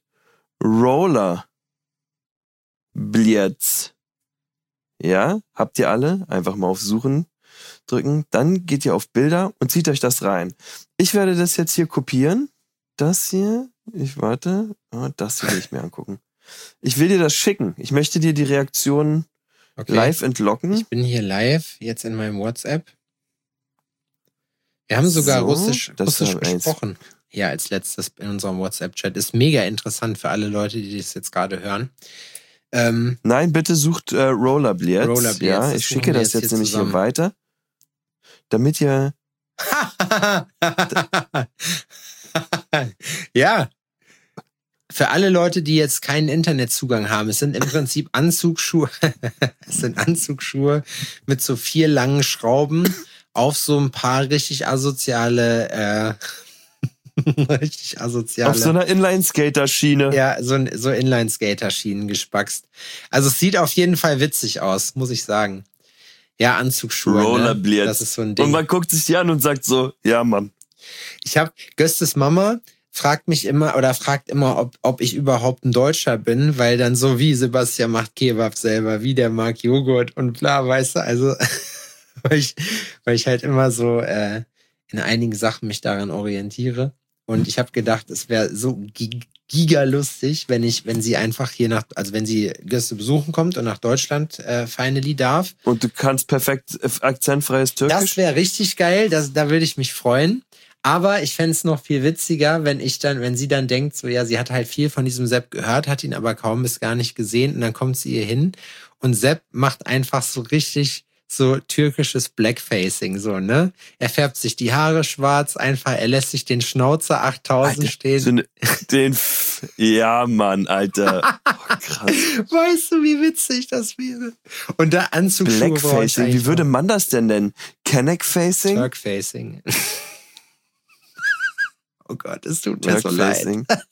Rollerblitz. Ja, habt ihr alle? Einfach mal auf Suchen drücken. Dann geht ihr auf Bilder und zieht euch das rein. Ich werde das jetzt hier kopieren. Das hier. Das hier will ich mir angucken. Ich will dir das schicken. Ich möchte dir die Reaktionen Okay. live entlocken. Ich bin hier live, jetzt in meinem WhatsApp. Wir haben sogar So, Russisch das haben wir gesprochen. Ja, als letztes in unserem WhatsApp-Chat. Ist mega interessant für alle Leute, die das jetzt gerade hören. Nein, bitte sucht Rollerblitz. Rollerblitz, Ja, das ich schicke suchen wir das jetzt jetzt hier nämlich zusammen. hier weiter. Damit ihr. Ja. Für alle Leute, die jetzt keinen Internetzugang haben, es sind im Prinzip Anzugsschuhe. Es sind Anzugsschuhe mit so 4 langen Schrauben auf so ein paar richtig asoziale. Auf so einer Inline-Skater-Schiene. Ja, so Inline-Skater-Schienen gespackst. Also es sieht auf jeden Fall witzig aus, muss ich sagen. Ja, Anzugsschuhe. Rollerblitz. Ne? Das ist so ein Ding. Und man guckt sich die an und sagt so, ja, Mann. Ich habe Göstes Mama fragt immer, ob ich überhaupt ein Deutscher bin, weil dann so wie Sebastian macht Kebab selber, wie der mag Joghurt und bla, weißt du, also weil ich halt immer so in einigen Sachen mich daran orientiere und ich habe gedacht, es wäre so gigalustig, wenn sie einfach wenn sie Gäste besuchen kommt und nach Deutschland finally darf. Und du kannst perfekt akzentfreies Türkisch. Das wäre richtig geil, da würde ich mich freuen. Aber ich fände es noch viel witziger, wenn sie dann denkt, so ja, sie hat halt viel von diesem Sepp gehört, hat ihn aber kaum bis gar nicht gesehen und dann kommt sie ihr hin und Sepp macht einfach so richtig so türkisches Blackfacing, so, ne? Er färbt sich die Haare schwarz, er lässt sich den Schnauzer 8000 Alter, stehen. Ja, Mann, Alter. Oh, krass. Weißt du, wie witzig das wäre? Und da Anzugsschuhe brauche ich Blackfacing, eigentlich wie würde man das denn nennen? Kenneck-Facing? Turkfacing. Oh Gott, es tut mir so leid.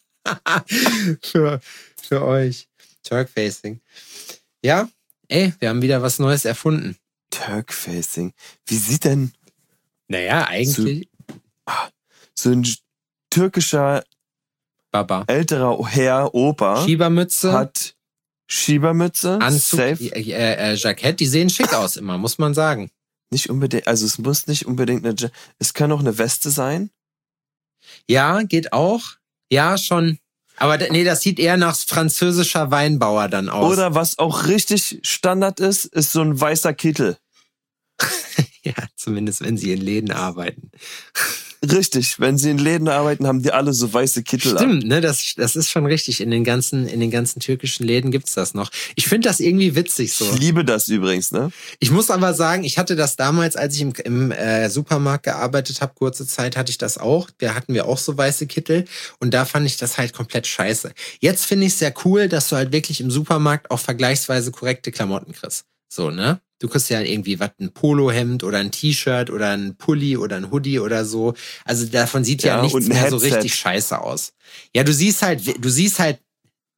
für euch. Turkfacing. Ja, ey, wir haben wieder was Neues erfunden. Turkfacing. Wie sieht denn Naja, eigentlich so ein türkischer Baba. älterer Herr, Opa, Schiebermütze, hat Schiebermütze, Anzug, safe. Jackett, die sehen schick aus immer, muss man sagen. Nicht unbedingt, also es muss nicht unbedingt es kann auch eine Weste sein. Ja, geht auch. Ja, schon. Aber nee, das sieht eher nach französischer Weinbauer dann aus. Oder was auch richtig Standard ist so ein weißer Kittel. Ja, zumindest wenn sie in Läden arbeiten. Richtig, wenn sie in Läden arbeiten, haben die alle so weiße Kittel an. Stimmt, ne, das ist schon richtig. In den ganzen türkischen Läden gibt's das noch. Ich finde das irgendwie witzig so. Ich liebe das übrigens, ne? Ich muss aber sagen, ich hatte das damals, als ich im Supermarkt gearbeitet habe, kurze Zeit hatte ich das auch. Da hatten wir auch so weiße Kittel und da fand ich das halt komplett scheiße. Jetzt finde ich es sehr cool, dass du halt wirklich im Supermarkt auch vergleichsweise korrekte Klamotten kriegst. So, ne? Du kriegst ja irgendwie ein Polohemd oder ein T-Shirt oder ein Pulli oder ein Hoodie oder so. Also davon sieht ja nichts und ein mehr so Headset. richtig scheiße aus. Ja, du siehst halt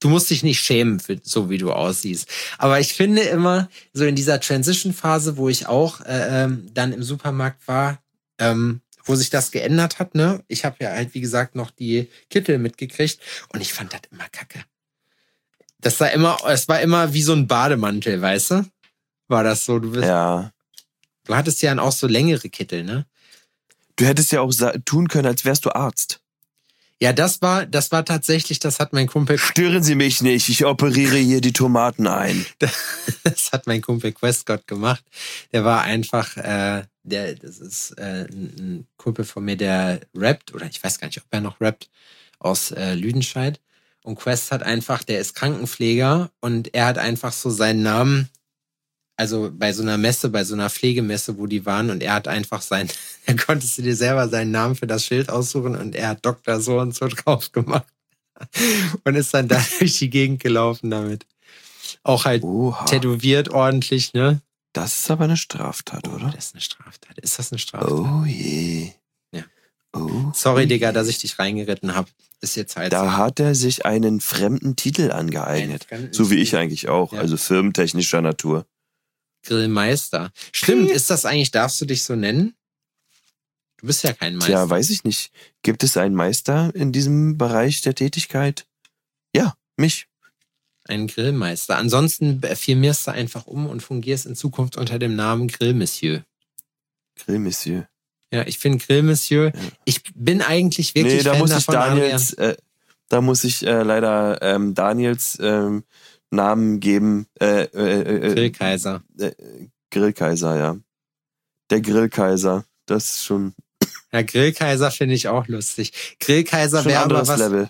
Du musst dich nicht schämen, für, so wie du aussiehst. Aber ich finde immer, so in dieser Transition-Phase, wo ich auch dann im Supermarkt war, wo sich das geändert hat, ne? Ich habe ja halt, wie gesagt, noch die Kittel mitgekriegt und ich fand das immer kacke. Es war immer wie so ein Bademantel, weißt du? War das so? Du hattest ja dann auch so längere Kittel, ne? Du hättest ja auch tun können, als wärst du Arzt. Ja, das war tatsächlich, das hat mein Kumpel... Stören Sie mich nicht, ich operiere hier die Tomaten ein. Das hat mein Kumpel Questgott gemacht. Der war einfach, das ist ein Kumpel von mir, der rappt, oder ich weiß gar nicht, ob er noch rappt, aus Lüdenscheid. Und Quest hat einfach, der ist Krankenpfleger und er hat einfach so seinen Namen, also bei so einer Messe, bei so einer Pflegemesse, wo die waren, und er hat einfach da konntest du dir selber seinen Namen für das Schild aussuchen und er hat Doktor so und so drauf gemacht und ist dann da durch die Gegend gelaufen damit. Auch halt tätowiert ordentlich, ne? Das ist aber eine Straftat, oder? Das ist eine Straftat. Ist das eine Straftat? Oh je. Ja. Oh, sorry, Digga, dass ich dich reingeritten habe. Ist jetzt halt da so. hat er sich einen fremden Titel angeeignet. So wie ich eigentlich auch. Ja. Also firmentechnischer Natur. Grillmeister. Stimmt, ist das eigentlich, darfst du dich so nennen? Du bist ja kein Meister. Ja, weiß ich nicht. Gibt es einen Meister in diesem Bereich der Tätigkeit? Ja, mich. Ein Grillmeister. Ansonsten firmierst du einfach um und fungierst in Zukunft unter dem Namen Grillmonsieur. Grillmonsieur. Ja, ich finde Grillmonsieur. Ja. Ich bin eigentlich wirklich da Fan muss davon. Da muss ich leider Daniels Namen geben. Grillkaiser. Grillkaiser, ja. Der Grillkaiser. Das ist schon... Ja, Grillkaiser finde ich auch lustig. Grillkaiser wäre aber was... Level.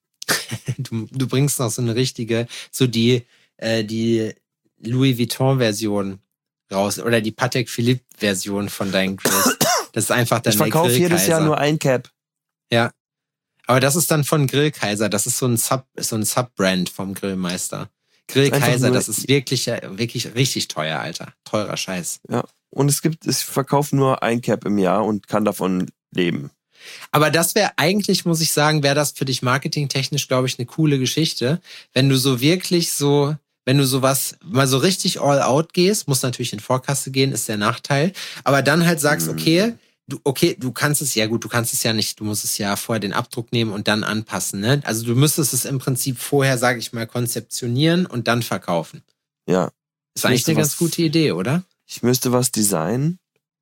Du bringst noch so eine richtige, so die Louis Vuitton-Version raus oder die Patek Philippe-Version von deinen Grills. Das ist einfach dann ich verkaufe jedes Jahr nur ein Cap. Ja. Aber das ist dann von Grillkaiser. Das ist so ein Sub-Brand vom Grillmeister. Grillkaiser, das ist wirklich richtig teuer, Alter. Teurer Scheiß. Ja. Und ich verkaufe nur ein Cap im Jahr und kann davon leben. Aber das wäre eigentlich, muss ich sagen, wäre das für dich marketingtechnisch, glaube ich, eine coole Geschichte. Wenn du so wirklich so, wenn du sowas mal so richtig all out gehst, muss natürlich in Vorkasse gehen, ist der Nachteil. Aber dann halt sagst, du kannst es ja nicht, du musst es ja vorher den Abdruck nehmen und dann anpassen, ne? Also du müsstest es im Prinzip vorher, sage ich mal, konzeptionieren und dann verkaufen. Ja. Ist eigentlich eine ganz gute Idee, oder? Ich müsste was designen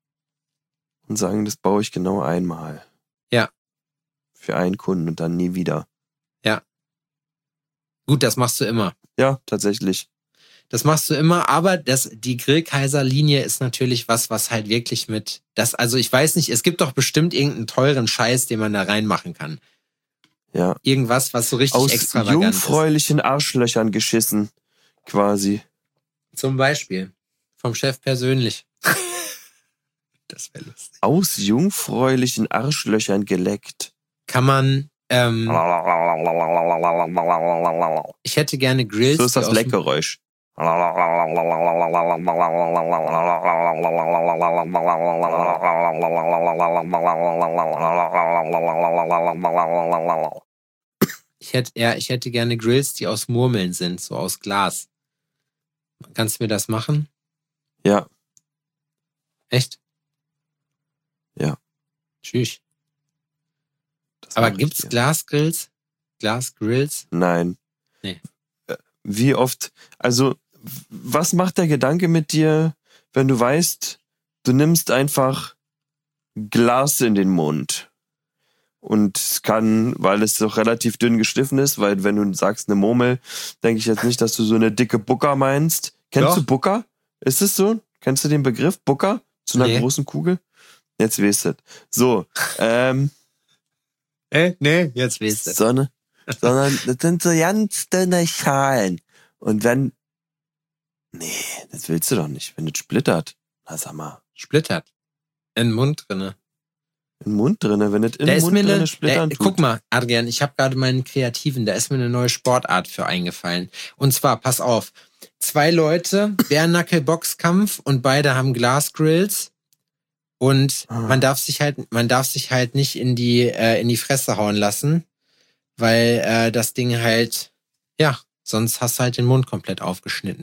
und sagen, das baue ich genau einmal. Ja. Für einen Kunden und dann nie wieder. Ja. Gut, das machst du immer. Ja, tatsächlich. Das machst du immer, aber die Grillkaiser-Linie ist natürlich was halt wirklich also ich weiß nicht, es gibt doch bestimmt irgendeinen teuren Scheiß, den man da reinmachen kann. Ja. Irgendwas, was so richtig extravagant ist. Aus jungfräulichen Arschlöchern geschissen, quasi. Zum Beispiel. Vom Chef persönlich. Das wäre lustig. Aus jungfräulichen Arschlöchern geleckt. Kann man, ich hätte gerne Grills. So ist das Leckgeräusch. Ich hätte gerne Grills, die aus Murmeln sind, so aus Glas. Kannst du mir das machen? Ja. Echt? Ja. Tschüss. Aber gibt's Glasgrills? Glasgrills? Nein. Nee. Wie oft, also, was macht der Gedanke mit dir, wenn du weißt, du nimmst einfach Glas in den Mund? Und es kann, weil es doch relativ dünn geschliffen ist, weil wenn du sagst eine Murmel, denke ich jetzt nicht, dass du so eine dicke Bucker meinst. Kennst du Bucker? Ist es so? Kennst du den Begriff Bucker? Zu einer großen Kugel? Jetzt weißt du. So, nee, jetzt weißt du. Sondern das sind so ganz dünne Schalen. Und wenn, nee, das willst du doch nicht, wenn das splittert. Na, sag mal. Splittert? In den Mund drinne. Im Mund drinne, wenn das in den Mund drinne splittern tut. Guck mal, Adrian, ich habe gerade meinen Kreativen, da ist mir eine neue Sportart für eingefallen. Und zwar, pass auf, 2 Leute, Bärnackel-Boxkampf und beide haben Glasgrills. Und man darf sich halt nicht in die Fresse hauen lassen, weil das Ding halt, ja, Sonst hast du halt den Mund komplett aufgeschnitten.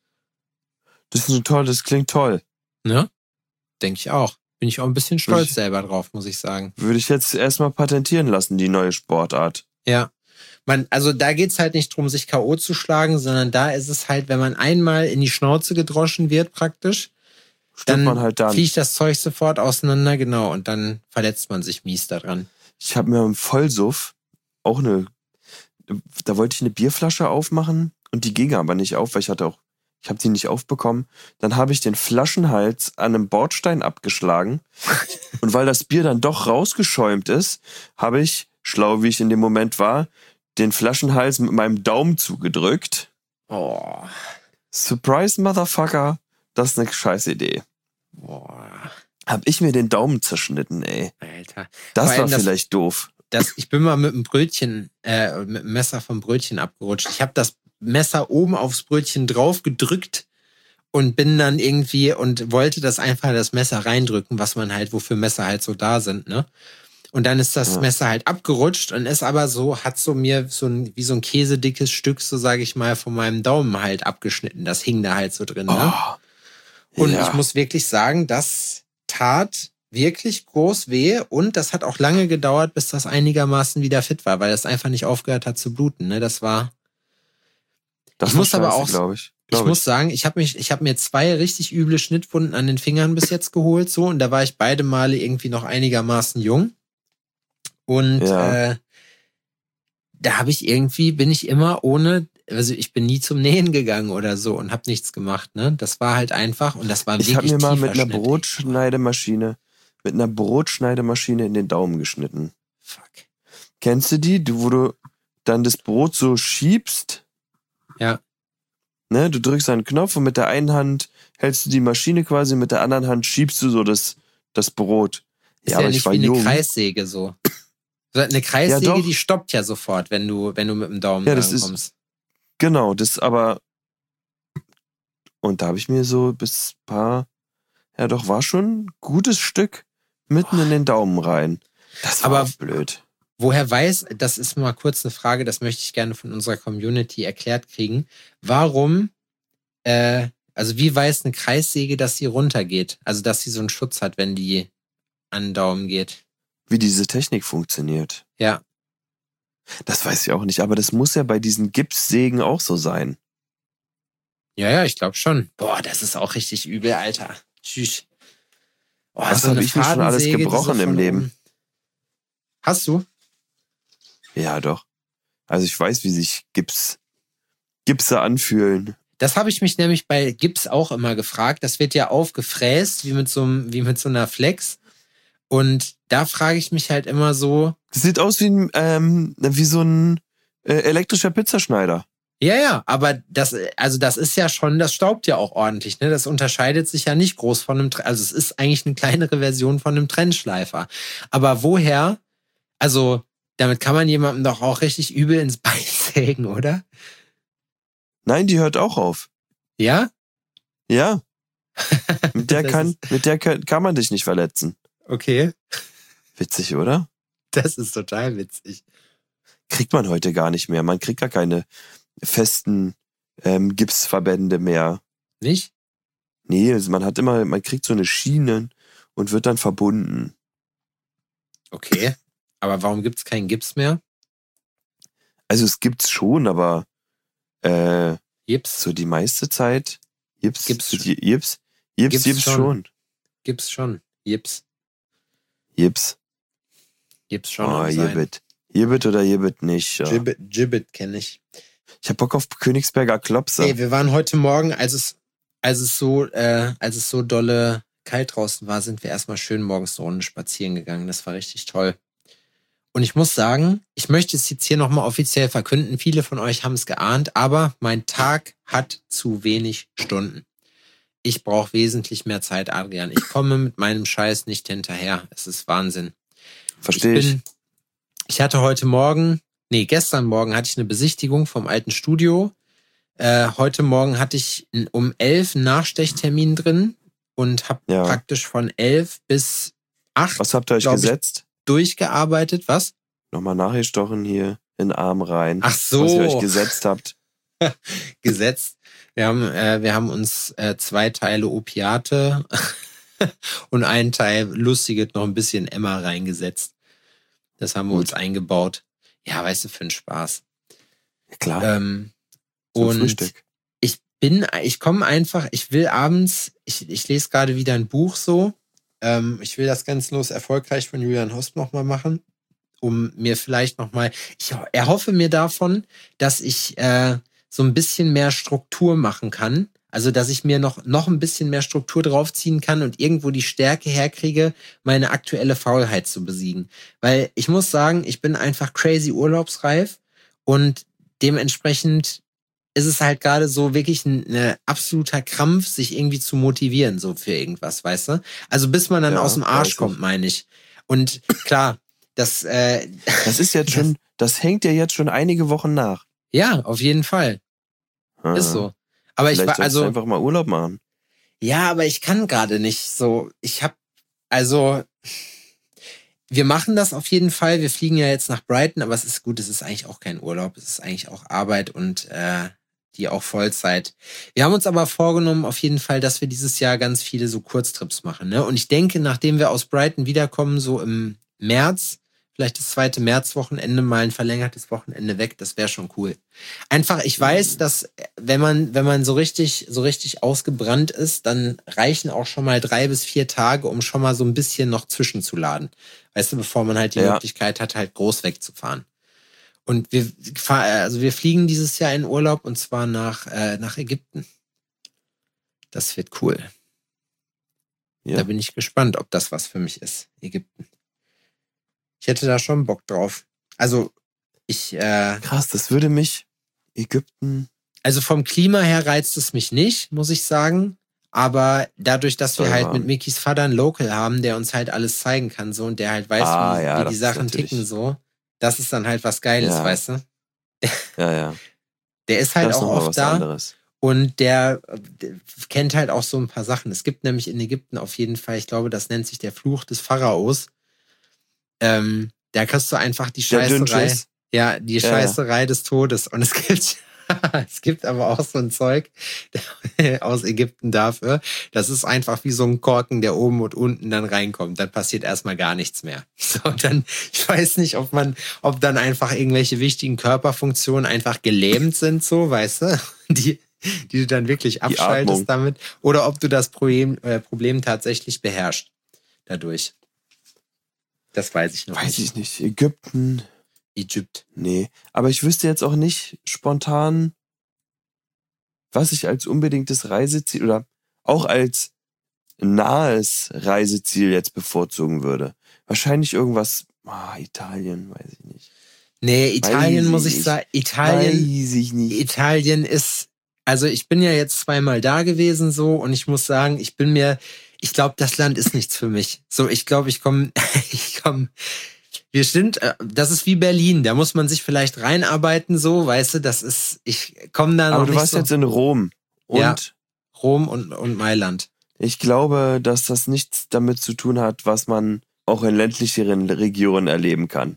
Das klingt toll. Ne? Denke ich auch. Bin ich auch ein bisschen stolz selber drauf, muss ich sagen. Würde ich jetzt erstmal patentieren lassen, die neue Sportart. Ja. Also da geht's halt nicht drum, sich K.O. zu schlagen, sondern da ist es halt, wenn man einmal in die Schnauze gedroschen wird praktisch, dann fliegt das Zeug sofort auseinander, genau, und dann verletzt man sich mies daran. Ich habe mir im Vollsuff auch da wollte ich eine Bierflasche aufmachen und die ging aber nicht auf, weil ich habe die nicht aufbekommen. Dann habe ich den Flaschenhals an einem Bordstein abgeschlagen und weil das Bier dann doch rausgeschäumt ist, habe ich, schlau wie ich in dem Moment war, den Flaschenhals mit meinem Daumen zugedrückt. Oh. Surprise, Motherfucker. Das ist eine scheiß Idee. Boah. Hab ich mir den Daumen zerschnitten, ey. Alter. Das war vielleicht doof. Ich bin mal mit einem Messer vom Brötchen abgerutscht. Ich habe das Messer oben aufs Brötchen drauf gedrückt und bin dann irgendwie und wollte das Messer reindrücken, wofür Messer halt so da sind, ne? Und dann ist das Messer halt abgerutscht und ist aber hat mir wie so ein käsedickes Stück, so sage ich mal, von meinem Daumen halt abgeschnitten. Das hing da halt so drin, ne? Und ich muss wirklich sagen, das tat wirklich groß weh und das hat auch lange gedauert, bis das einigermaßen wieder fit war, weil das einfach nicht aufgehört hat zu bluten, ne? Das muss sagen, ich habe mir 2 richtig üble Schnittwunden an den Fingern bis jetzt geholt, so, und da war ich beide Male irgendwie noch einigermaßen jung. Und da bin ich immer ich bin nie zum Nähen gegangen oder so und habe nichts gemacht, ne? Das war halt einfach und das war wirklich tiefer Schnitt. Ich habe mir mal mit einer Brotschneidemaschine in den Daumen geschnitten. Fuck. Kennst du die, wo du dann das Brot so schiebst? Ja. Ne, du drückst einen Knopf und mit der einen Hand hältst du die Maschine quasi, mit der anderen Hand schiebst du so das Brot. Ist ja nicht wie eine Kreissäge so. Eine Kreissäge, die stoppt ja sofort, wenn du mit dem Daumen kommst. Genau, und da habe ich mir so war schon ein gutes Stück mitten in den Daumen rein. Das war aber blöd. Woher das ist mal kurz eine Frage, das möchte ich gerne von unserer Community erklärt kriegen. Warum, wie weiß eine Kreissäge, dass sie runtergeht? Also, dass sie so einen Schutz hat, wenn die an den Daumen geht? Wie diese Technik funktioniert. Ja. Das weiß ich auch nicht, aber das muss ja bei diesen Gipssägen auch so sein. Ja, ich glaube schon. Boah, das ist auch richtig übel, Alter. Tschüss. Oh, was habe ich mir schon alles gebrochen im Leben? Hast du? Ja, doch. Also ich weiß, wie sich Gipse anfühlen. Das habe ich mich nämlich bei Gips auch immer gefragt. Das wird ja aufgefräst, wie mit so einer Flex. Und da frage ich mich halt immer so. Das sieht aus wie so ein elektrischer Pizzaschneider. Ja, aber das ist ja schon, das staubt ja auch ordentlich, ne? Das unterscheidet sich ja nicht groß von einem, also es ist eigentlich eine kleinere Version von einem Trennschleifer. Aber woher, damit kann man jemandem doch auch richtig übel ins Bein sägen, oder? Nein, die hört auch auf. Ja? Ja. Mit der kann man dich nicht verletzen. Okay. Witzig, oder? Das ist total witzig. Kriegt man heute gar nicht mehr. Man kriegt gar keine festen Gipsverbände mehr. Nicht? Nee, man kriegt so eine Schiene und wird dann verbunden. Okay. Aber warum gibt's keinen Gips mehr? Also es gibt's schon, aber Gips? so die meiste Zeit Gips schon. Gips schon. Gips. Gips schon. Oh, Gibbet oder Gibbet nicht. Ja. Gibbet kenne ich. Ich hab Bock auf Königsberger Klopse. Hey, wir waren heute Morgen, als es so dolle kalt draußen war, sind wir erstmal schön morgens eine Runde spazieren gegangen. Das war richtig toll. Und ich muss sagen, ich möchte es jetzt hier nochmal offiziell verkünden. Viele von euch haben es geahnt, aber mein Tag hat zu wenig Stunden. Ich brauche wesentlich mehr Zeit, Adrian. Ich komme mit meinem Scheiß nicht hinterher. Es ist Wahnsinn. Verstehe ich. Gestern Morgen hatte ich eine Besichtigung vom alten Studio. Heute Morgen hatte ich um 11 einen Nachstechtermin drin und habe praktisch von 11 bis 8. Was habt ihr euch gesetzt? Durchgearbeitet. Was? Nochmal nachgestochen hier in den Arm rein. Ach so. Was ihr euch gesetzt habt. gesetzt. Wir haben uns 2 Teile Opiate und einen Teil Lustiges noch ein bisschen Emma reingesetzt. Das haben wir uns eingebaut. Ja, weißt du, für den Spaß. Ja, klar. Und Frühstück. ich komme einfach, ich will abends, ich lese gerade wieder ein Buch so. Ich will das Grenzenlos erfolgreich von Julian Hosp nochmal machen, um mir vielleicht nochmal, ich erhoffe mir davon, dass ich so ein bisschen mehr Struktur machen kann. Also, dass ich mir noch ein bisschen mehr Struktur draufziehen kann und irgendwo die Stärke herkriege, meine aktuelle Faulheit zu besiegen. Weil ich muss sagen, ich bin einfach crazy urlaubsreif und dementsprechend ist es halt gerade so wirklich ein absoluter Krampf, sich irgendwie zu motivieren, so für irgendwas, weißt du? Also bis man dann aus dem Arsch kommt, meine ich. Und klar, das ist jetzt schon, das hängt ja jetzt schon einige Wochen nach. Ja, auf jeden Fall. Ist so. Aber Vielleicht ich war also einfach mal Urlaub machen. Ja, aber ich kann gerade nicht so. Wir machen das auf jeden Fall. Wir fliegen ja jetzt nach Brighton, aber es ist gut, es ist eigentlich auch kein Urlaub, es ist eigentlich auch Arbeit und die auch Vollzeit. Wir haben uns aber vorgenommen auf jeden Fall, dass wir dieses Jahr ganz viele so Kurztrips machen, ne? Und ich denke, nachdem wir aus Brighton wiederkommen, so im März, vielleicht das 2. Märzwochenende, mal ein verlängertes Wochenende weg, das wäre schon cool. Einfach, ich weiß, dass wenn man so richtig ausgebrannt ist, dann reichen auch schon mal 3 bis 4 Tage, um schon mal so ein bisschen noch zwischenzuladen. Weißt du, bevor man halt die Möglichkeit hat, halt groß wegzufahren. Und wir fliegen dieses Jahr in Urlaub und zwar nach Ägypten. Das wird cool. Ja. Da bin ich gespannt, ob das was für mich ist, Ägypten. Ich hätte da schon Bock drauf. Also, krass, das würde mich Ägypten... Also vom Klima her reizt es mich nicht, muss ich sagen. Aber dadurch, dass wir halt mit Mickys Vater einen Local haben, der uns halt alles zeigen kann, so, und der halt weiß, wie die Sachen ticken, so, das ist dann halt was Geiles, weißt du? Ja. Der ist halt auch oft da. Anderes. Und der kennt halt auch so ein paar Sachen. Es gibt nämlich in Ägypten auf jeden Fall, ich glaube, das nennt sich der Fluch des Pharaos. Da kriegst du einfach die Scheißerei. Ja, die Scheißerei des Todes. Und es gibt aber auch so ein Zeug aus Ägypten dafür. Das ist einfach wie so ein Korken, der oben und unten dann reinkommt. Dann passiert erstmal gar nichts mehr. So, dann, ich weiß nicht, ob dann einfach irgendwelche wichtigen Körperfunktionen einfach gelähmt sind, so, weißt du, die du dann wirklich abschaltest damit. Oder ob du das Problem tatsächlich beherrschst dadurch. Das weiß ich noch nicht. Weiß ich nicht. Ägypten. Nee. Aber ich wüsste jetzt auch nicht spontan, was ich als unbedingtes Reiseziel oder auch als nahes Reiseziel jetzt bevorzugen würde. Wahrscheinlich irgendwas, Italien, weiß ich nicht. Nee, Italien muss ich sagen, Weiß ich nicht. Italien ist, also ich bin ja jetzt 2-mal da gewesen so und ich muss sagen, ich glaube, das Land ist nichts für mich. So, ich glaube, das ist wie Berlin, da muss man sich vielleicht reinarbeiten, so, weißt du, ich komme da noch nicht. Aber du warst jetzt in Rom. Ja, Rom und Mailand. Ich glaube, dass das nichts damit zu tun hat, was man auch in ländlicheren Regionen erleben kann.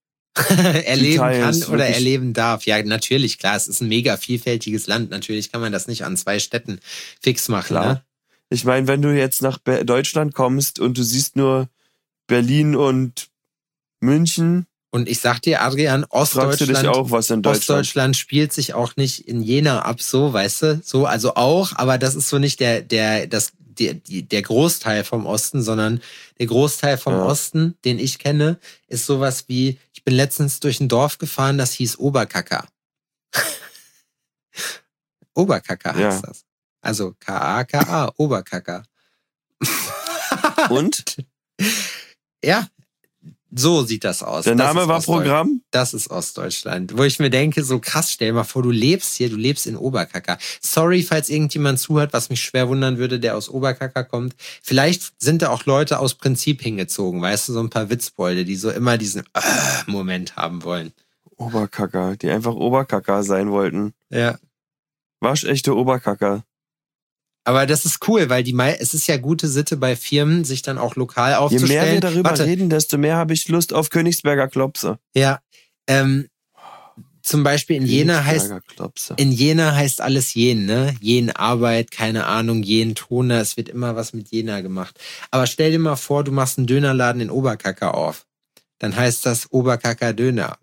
Erleben darf. Ja, natürlich, klar, es ist ein mega vielfältiges Land. Natürlich kann man das nicht an 2 Städten fix machen. Klar. Ne? Ich meine, wenn du jetzt nach Deutschland kommst und du siehst nur Berlin und München. Und ich sag dir, Adrian, Ostdeutschland spielt sich auch nicht in Jena ab, so, weißt du? So, also auch, aber das ist so nicht der Großteil vom Osten, sondern der Großteil vom Osten, den ich kenne, ist sowas wie, ich bin letztens durch ein Dorf gefahren, das hieß Oberkaka. Oberkaka heißt das. Also K-A-K-A, Oberkaka. Und? Ja, so sieht das aus. Der Name war Programm? Das ist Ostdeutschland. Wo ich mir denke, so krass, stell dir mal vor, du lebst in Oberkaka. Sorry, falls irgendjemand zuhört, was mich schwer wundern würde, der aus Oberkaka kommt. Vielleicht sind da auch Leute aus Prinzip hingezogen, weißt du, so ein paar Witzbolde, die so immer diesen Moment haben wollen. Oberkaka, die einfach Oberkaka sein wollten. Ja. Waschechte Oberkaka. Aber das ist cool, weil es ist ja gute Sitte bei Firmen, sich dann auch lokal aufzustellen. Je mehr wir darüber reden, desto mehr habe ich Lust auf Königsberger Klopse. Ja, zum Beispiel in Jena heißt alles Jen, ne? Jen Arbeit, keine Ahnung, Jen Toner, es wird immer was mit Jena gemacht. Aber stell dir mal vor, du machst einen Dönerladen in Oberkacker auf. Dann heißt das Oberkacker Döner.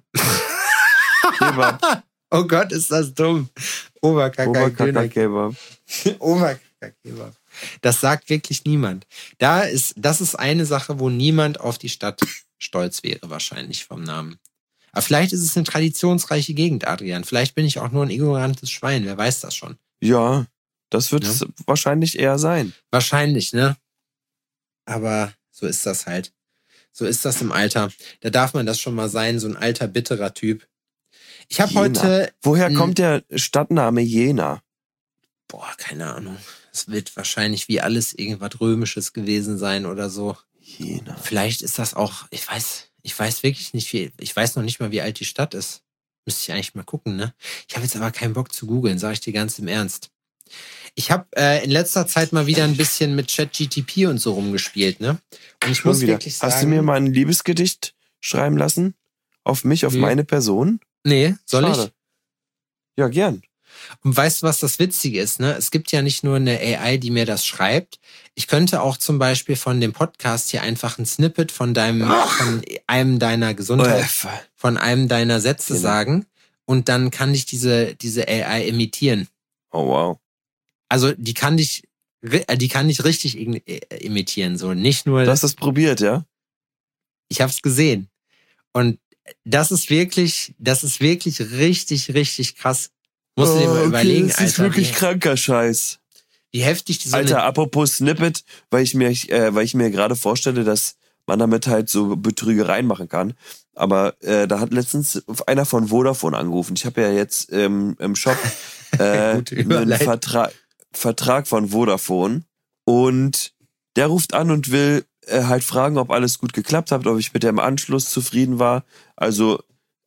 Oh Gott, ist das dumm. Oberkacker Döner. Kebab. Oberkacker Kebab. Das sagt wirklich niemand. Das ist eine Sache, wo niemand auf die Stadt stolz wäre, wahrscheinlich vom Namen. Aber vielleicht ist es eine traditionsreiche Gegend, Adrian. Vielleicht bin ich auch nur ein ignorantes Schwein. Wer weiß das schon? Ja, das wird es wahrscheinlich eher sein. Wahrscheinlich, ne? Aber so ist das halt. So ist das im Alter. Da darf man das schon mal sein, so ein alter, bitterer Typ. Ich habe heute... Woher kommt der Stadtname Jena? Boah, keine Ahnung. Es wird wahrscheinlich wie alles irgendwas Römisches gewesen sein oder so. Jena. Vielleicht ist das auch... Ich weiß wirklich nicht viel. Ich weiß noch nicht mal, wie alt die Stadt ist. Müsste ich eigentlich mal gucken, ne? Ich habe jetzt aber keinen Bock zu googeln, sage ich dir ganz im Ernst. Ich habe in letzter Zeit mal wieder ein bisschen mit ChatGTP und so rumgespielt, ne? Und ich muss wirklich sagen... Hast du mir mal ein Liebesgedicht schreiben lassen? Auf mich, auf meine Person? Nee, soll Schade. ich? Ja, gern. Und weißt du, was das Witzige ist, ne? Es gibt ja nicht nur eine AI, die mir das schreibt. Ich könnte auch zum Beispiel von dem Podcast hier einfach ein Snippet von einem deiner Gesundheit, von einem deiner Sätze sagen und dann kann ich diese AI imitieren. Oh, wow. Also die kann dich richtig imitieren, so nicht nur. Du hast das probiert, ja? Ich habe es gesehen und das ist wirklich richtig, richtig krass. Musst du dir mal überlegen, das ist Alter. wirklich kranker Scheiß. Wie heftig die Alter, apropos Snippet, weil ich mir gerade vorstelle, dass man damit halt so Betrügereien machen kann. Aber da hat letztens einer von Vodafone angerufen. Ich habe ja jetzt im Shop einen Vertrag von Vodafone und der ruft an und will halt fragen, ob alles gut geklappt hat, ob ich mit dem Anschluss zufrieden war. Also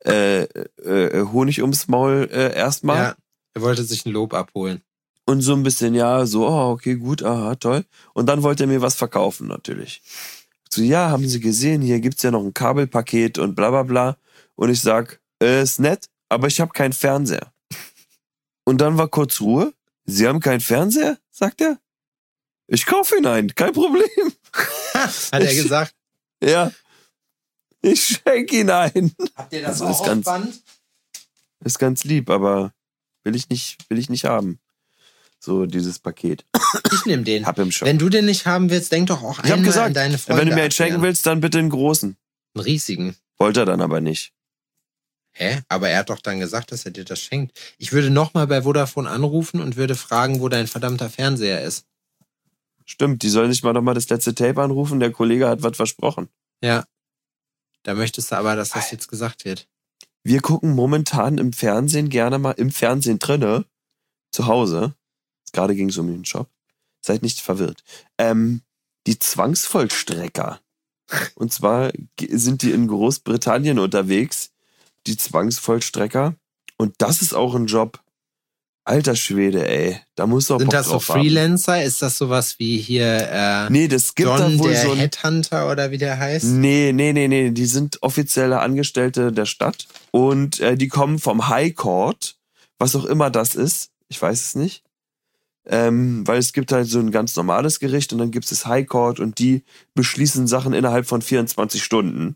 Honig ums Maul erstmal. Ja, er wollte sich ein Lob abholen. Und so ein bisschen, okay, gut, aha, toll. Und dann wollte er mir was verkaufen, natürlich. So, ja, haben Sie gesehen, hier gibt's ja noch ein Kabelpaket und bla bla bla. Und ich sag, ist nett, aber ich habe keinen Fernseher. Und dann war kurz Ruhe. Sie haben keinen Fernseher? Sagt er. Ich kaufe ihn einen, kein Problem. Hat er gesagt? Ja. Ich schenke ihn ein. Habt ihr das auch auf Band? Ist ganz lieb, aber will ich nicht haben. So dieses Paket. Ich nehme den. Hab im Shop. Wenn du den nicht haben willst, denk doch auch einmal an deine Freunde. Wenn du mir einen schenken willst, dann bitte einen großen. Einen riesigen. Wollte er dann aber nicht. Hä? Aber er hat doch dann gesagt, dass er dir das schenkt. Ich würde nochmal bei Vodafone anrufen und würde fragen, wo dein verdammter Fernseher ist. Stimmt, die sollen nicht mal nochmal das letzte Tape anrufen. Der Kollege hat was versprochen. Ja. Da möchtest du aber, dass das jetzt gesagt wird. Wir gucken momentan im Fernsehen gerne mal im Fernsehen drinne, zu Hause. Gerade ging es um den Shop. Seid nicht verwirrt. Die Zwangsvollstrecker. Und zwar sind die in Großbritannien unterwegs. Die Zwangsvollstrecker. Und das ist auch ein Job. Alter Schwede, ey. Da musst du auch Sind Bock das so drauf haben. Freelancer? Ist das sowas wie hier nee, das gibt John, da wohl der so ein Headhunter oder wie der heißt? Nee. Die sind offizielle Angestellte der Stadt. Und die kommen vom High Court. Was auch immer das ist. Ich weiß es nicht. Weil es gibt halt so ein ganz normales Gericht und dann gibt es das High Court und die beschließen Sachen innerhalb von 24 Stunden.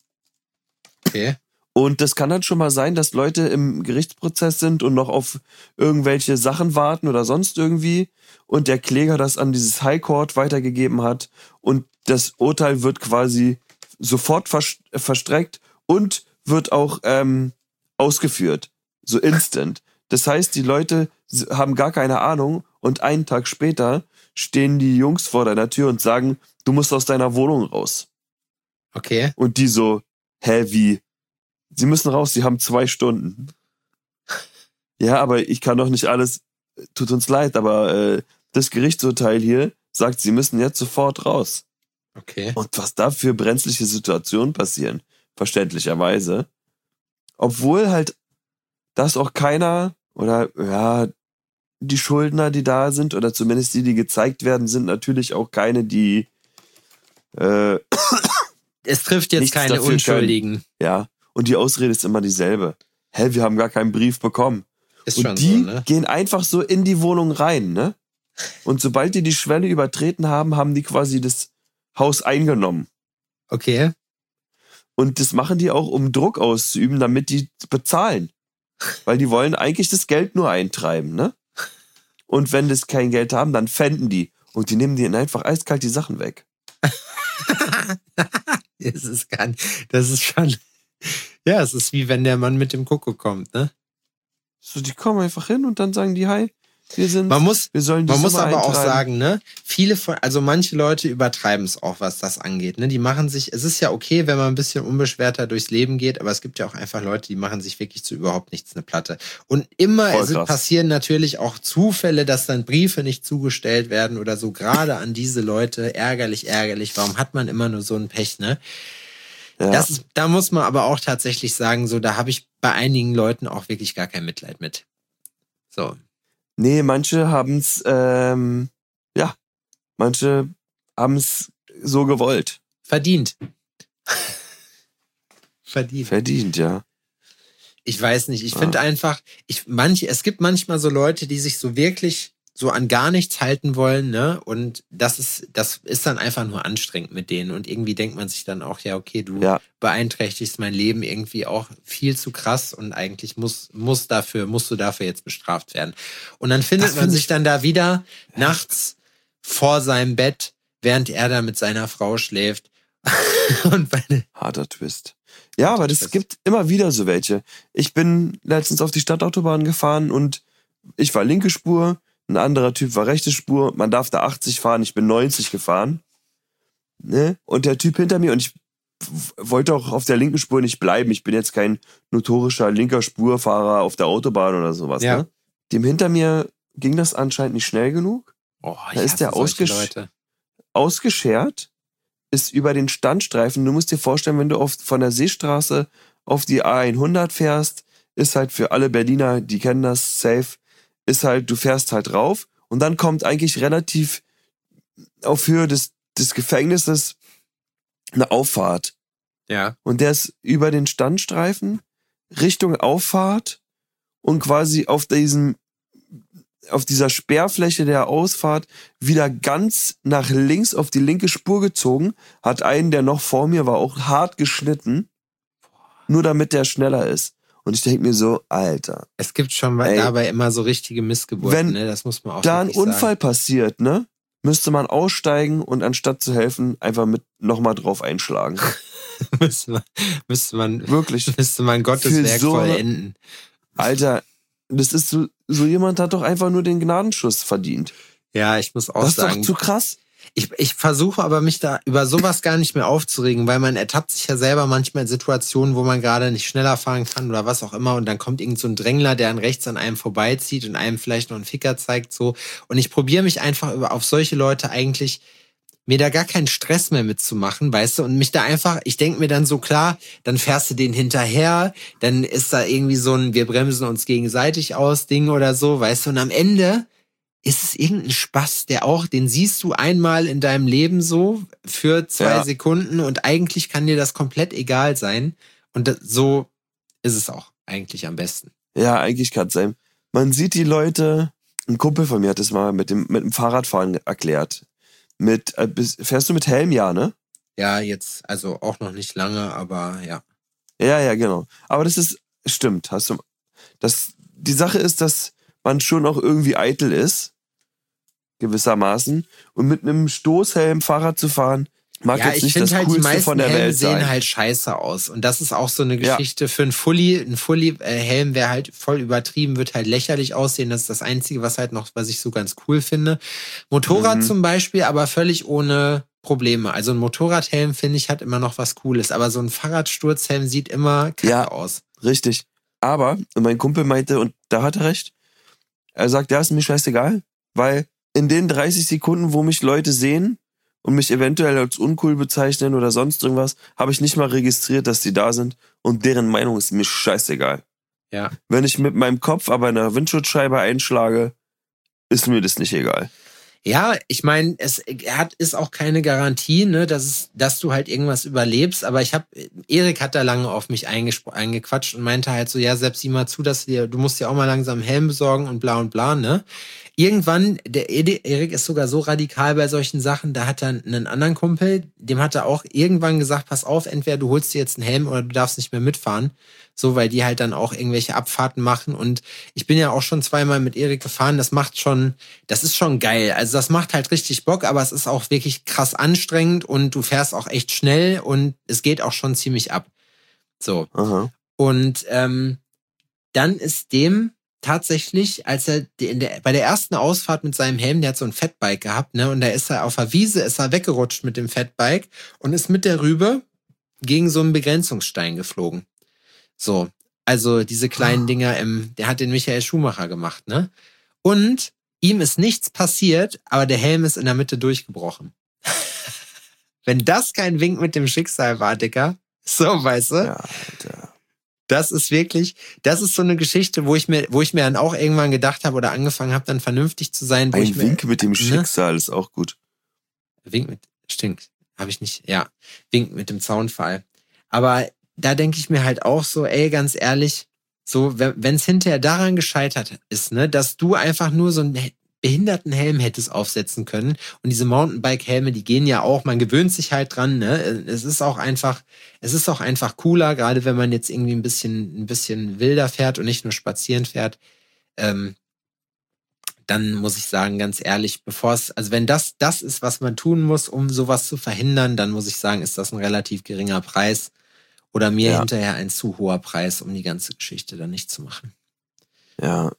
Okay. Und das kann dann schon mal sein, dass Leute im Gerichtsprozess sind und noch auf irgendwelche Sachen warten oder sonst irgendwie und der Kläger das an dieses High Court weitergegeben hat und das Urteil wird quasi sofort verstreckt und wird auch ausgeführt. So instant. Das heißt, die Leute haben gar keine Ahnung und einen Tag später stehen die Jungs vor deiner Tür und sagen, du musst aus deiner Wohnung raus. Okay. Und die so, wie? Sie müssen raus, sie haben 2 Stunden. Ja, aber ich kann doch nicht alles, tut uns leid, aber das Gerichtsurteil hier sagt, sie müssen jetzt sofort raus. Okay. Und was da für brenzliche Situationen passieren, verständlicherweise. Obwohl halt das auch keiner oder ja, die Schuldner, die da sind, oder zumindest die gezeigt werden, sind natürlich auch keine, die es trifft jetzt keine Unschuldigen. Ja, und die Ausrede ist immer dieselbe. wir haben gar keinen Brief bekommen. Ist und schon die so, ne? gehen einfach so in die Wohnung rein, ne? Und sobald die Schwelle übertreten haben, haben die quasi das Haus eingenommen. Okay. Und das machen die auch, um Druck auszuüben, damit die bezahlen. Weil die wollen eigentlich das Geld nur eintreiben, ne? Und wenn das kein Geld haben, dann pfänden die. Und die nehmen denen einfach eiskalt die Sachen weg. Das ist schon... Ja, es ist wie wenn der Mann mit dem Kuckuck kommt, ne? So, die kommen einfach hin und dann sagen die, hi, wir sollen Man muss aber auch eintreiben. sagen, ne, also manche Leute übertreiben es auch, was das angeht, ne, die machen sich, es ist ja okay, wenn man ein bisschen unbeschwerter durchs Leben geht, aber es gibt ja auch einfach Leute, die machen sich wirklich zu überhaupt nichts eine Platte. Und immer passieren natürlich auch Zufälle, dass dann Briefe nicht zugestellt werden oder so, gerade an diese Leute, ärgerlich, warum hat man immer nur so ein Pech, ne? Ja. Da muss man aber auch tatsächlich sagen, so, da habe ich bei einigen Leuten auch wirklich gar kein Mitleid mit. So. Nee, manche haben's, manche haben's so gewollt. Verdient, ja. Ich weiß nicht, ich finde einfach, es gibt manchmal so Leute, die sich so wirklich so an gar nichts halten wollen, ne? Und das ist dann einfach nur anstrengend mit denen. Und irgendwie denkt man sich dann auch, ja, okay, du beeinträchtigst mein Leben irgendwie auch viel zu krass und eigentlich musst du dafür jetzt bestraft werden. Und dann findet man sich dann da wieder nachts vor seinem Bett, während er da mit seiner Frau schläft. Harter Twist. Ja, aber das gibt immer wieder so welche. Ich bin letztens auf die Stadtautobahn gefahren und ich war linke Spur, ein anderer Typ war rechte Spur, man darf da 80 fahren, ich bin 90 gefahren. Ne? Und der Typ hinter mir, und ich wollte auch auf der linken Spur nicht bleiben, ich bin jetzt kein notorischer linker Spurfahrer auf der Autobahn oder sowas. Ja. Ne? Dem hinter mir ging das anscheinend nicht schnell genug. Da ist der ausgeschert, ist über den Standstreifen. Du musst dir vorstellen, wenn du von der Seestraße auf die A100 fährst, ist halt für alle Berliner, die kennen das, safe, ist halt, du fährst halt rauf und dann kommt eigentlich relativ auf Höhe des Gefängnisses eine Auffahrt. Ja. Und der ist über den Standstreifen Richtung Auffahrt und quasi auf dieser Sperrfläche der Ausfahrt wieder ganz nach links auf die linke Spur gezogen, hat einen, der noch vor mir war, auch hart geschnitten, nur damit der schneller ist. Und ich denke mir so, Alter. Es gibt schon dabei immer so richtige Missgeburten, ne? Das muss man auch da ein Unfall passiert, ne? Müsste man aussteigen und anstatt zu helfen, einfach mit nochmal drauf einschlagen. müsste man Gottes Werk vollenden. Alter, das ist so jemand hat doch einfach nur den Gnadenschuss verdient. Ja, ich muss auch sagen. Das ist doch zu krass. Ich versuche aber, mich da über sowas gar nicht mehr aufzuregen, weil man ertappt sich ja selber manchmal in Situationen, wo man gerade nicht schneller fahren kann oder was auch immer und dann kommt irgend so ein Drängler, der an rechts an einem vorbeizieht und einem vielleicht noch einen Ficker zeigt, so. Und ich probiere mich einfach auf solche Leute eigentlich, mir da gar keinen Stress mehr mitzumachen, weißt du, und mich da einfach, ich denke mir dann so, klar, dann fährst du den hinterher, dann ist da irgendwie so ein, wir bremsen uns gegenseitig aus Ding oder so, weißt du, und am Ende ist es irgendein Spaß, den siehst du einmal in deinem Leben so für 2 Sekunden und eigentlich kann dir das komplett egal sein. Und so ist es auch eigentlich am besten. Ja, eigentlich kann es sein. Man sieht die Leute, ein Kumpel von mir hat es mal mit dem Fahrradfahren erklärt. Fährst du mit Helm, ja, ne? Ja, jetzt, also auch noch nicht lange, aber ja. Ja, genau. Aber stimmt. Die Sache ist, dass man schon auch irgendwie eitel ist, gewissermaßen. Und mit einem Stoßhelm Fahrrad zu fahren, mag jetzt nicht das Coolste von der Welt sein. Die meisten Helme sehen halt scheiße aus. Und das ist auch so eine Geschichte für einen Fully. Ein Fully-Helm wäre halt voll übertrieben, wird halt lächerlich aussehen. Das ist das Einzige, was ich so ganz cool finde. Motorrad zum Beispiel, aber völlig ohne Probleme. Also ein Motorradhelm, finde ich, hat immer noch was Cooles. Aber so ein Fahrradsturzhelm sieht immer kacke aus. Richtig. Aber, und mein Kumpel meinte, und da hat er recht, er sagt, ja, ist mir scheißegal, weil in den 30 Sekunden, wo mich Leute sehen und mich eventuell als uncool bezeichnen oder sonst irgendwas, habe ich nicht mal registriert, dass die da sind und deren Meinung ist mir scheißegal. Ja. Wenn ich mit meinem Kopf aber in der Windschutzscheibe einschlage, ist mir das nicht egal. Ja, ich meine, ist auch keine Garantie, ne, dass du halt irgendwas überlebst, aber Erik hat da lange auf mich eingequatscht und meinte halt so, ja, selbst sieh mal zu, du musst dir auch mal langsam einen Helm besorgen und bla, ne. Irgendwann, der Erik ist sogar so radikal bei solchen Sachen, da hat er einen anderen Kumpel, dem hat er auch irgendwann gesagt, pass auf, entweder du holst dir jetzt einen Helm oder du darfst nicht mehr mitfahren. So, weil die halt dann auch irgendwelche Abfahrten machen. Und ich bin ja auch schon zweimal mit Erik gefahren. Das ist schon geil. Also das macht halt richtig Bock, aber es ist auch wirklich krass anstrengend und du fährst auch echt schnell und es geht auch schon ziemlich ab. So. Aha. Und dann ist dem tatsächlich, als er bei der ersten Ausfahrt mit seinem Helm, der hat so ein Fatbike gehabt, ne, und da ist er auf der Wiese, ist er weggerutscht mit dem Fatbike und ist mit der Rübe gegen so einen Begrenzungsstein geflogen. So, also diese kleinen Dinger der hat den Michael Schumacher gemacht, ne? Und ihm ist nichts passiert, aber der Helm ist in der Mitte durchgebrochen. Wenn das kein Wink mit dem Schicksal war, Dicker, so, weißt du? Ja, Alter. Das ist so eine Geschichte, wo ich mir dann auch irgendwann gedacht habe oder angefangen habe, dann vernünftig zu sein. Ein Wink mit dem Schicksal ist auch gut. Stimmt, habe ich nicht, ja. Wink mit dem Zaunpfahl. Aber da denke ich mir halt auch so, ey, ganz ehrlich, so, wenn es hinterher daran gescheitert ist, ne, dass du einfach nur so einen Behindertenhelm hättest aufsetzen können und diese Mountainbike-Helme, die gehen ja auch, man gewöhnt sich halt dran, ne, es ist auch einfach cooler, gerade wenn man jetzt irgendwie ein bisschen wilder fährt und nicht nur spazieren fährt, dann muss ich sagen, ganz ehrlich, wenn das ist, was man tun muss, um sowas zu verhindern, dann muss ich sagen, ist das ein relativ geringer Preis. Oder mir hinterher ein zu hoher Preis, um die ganze Geschichte dann nicht zu machen. Ja.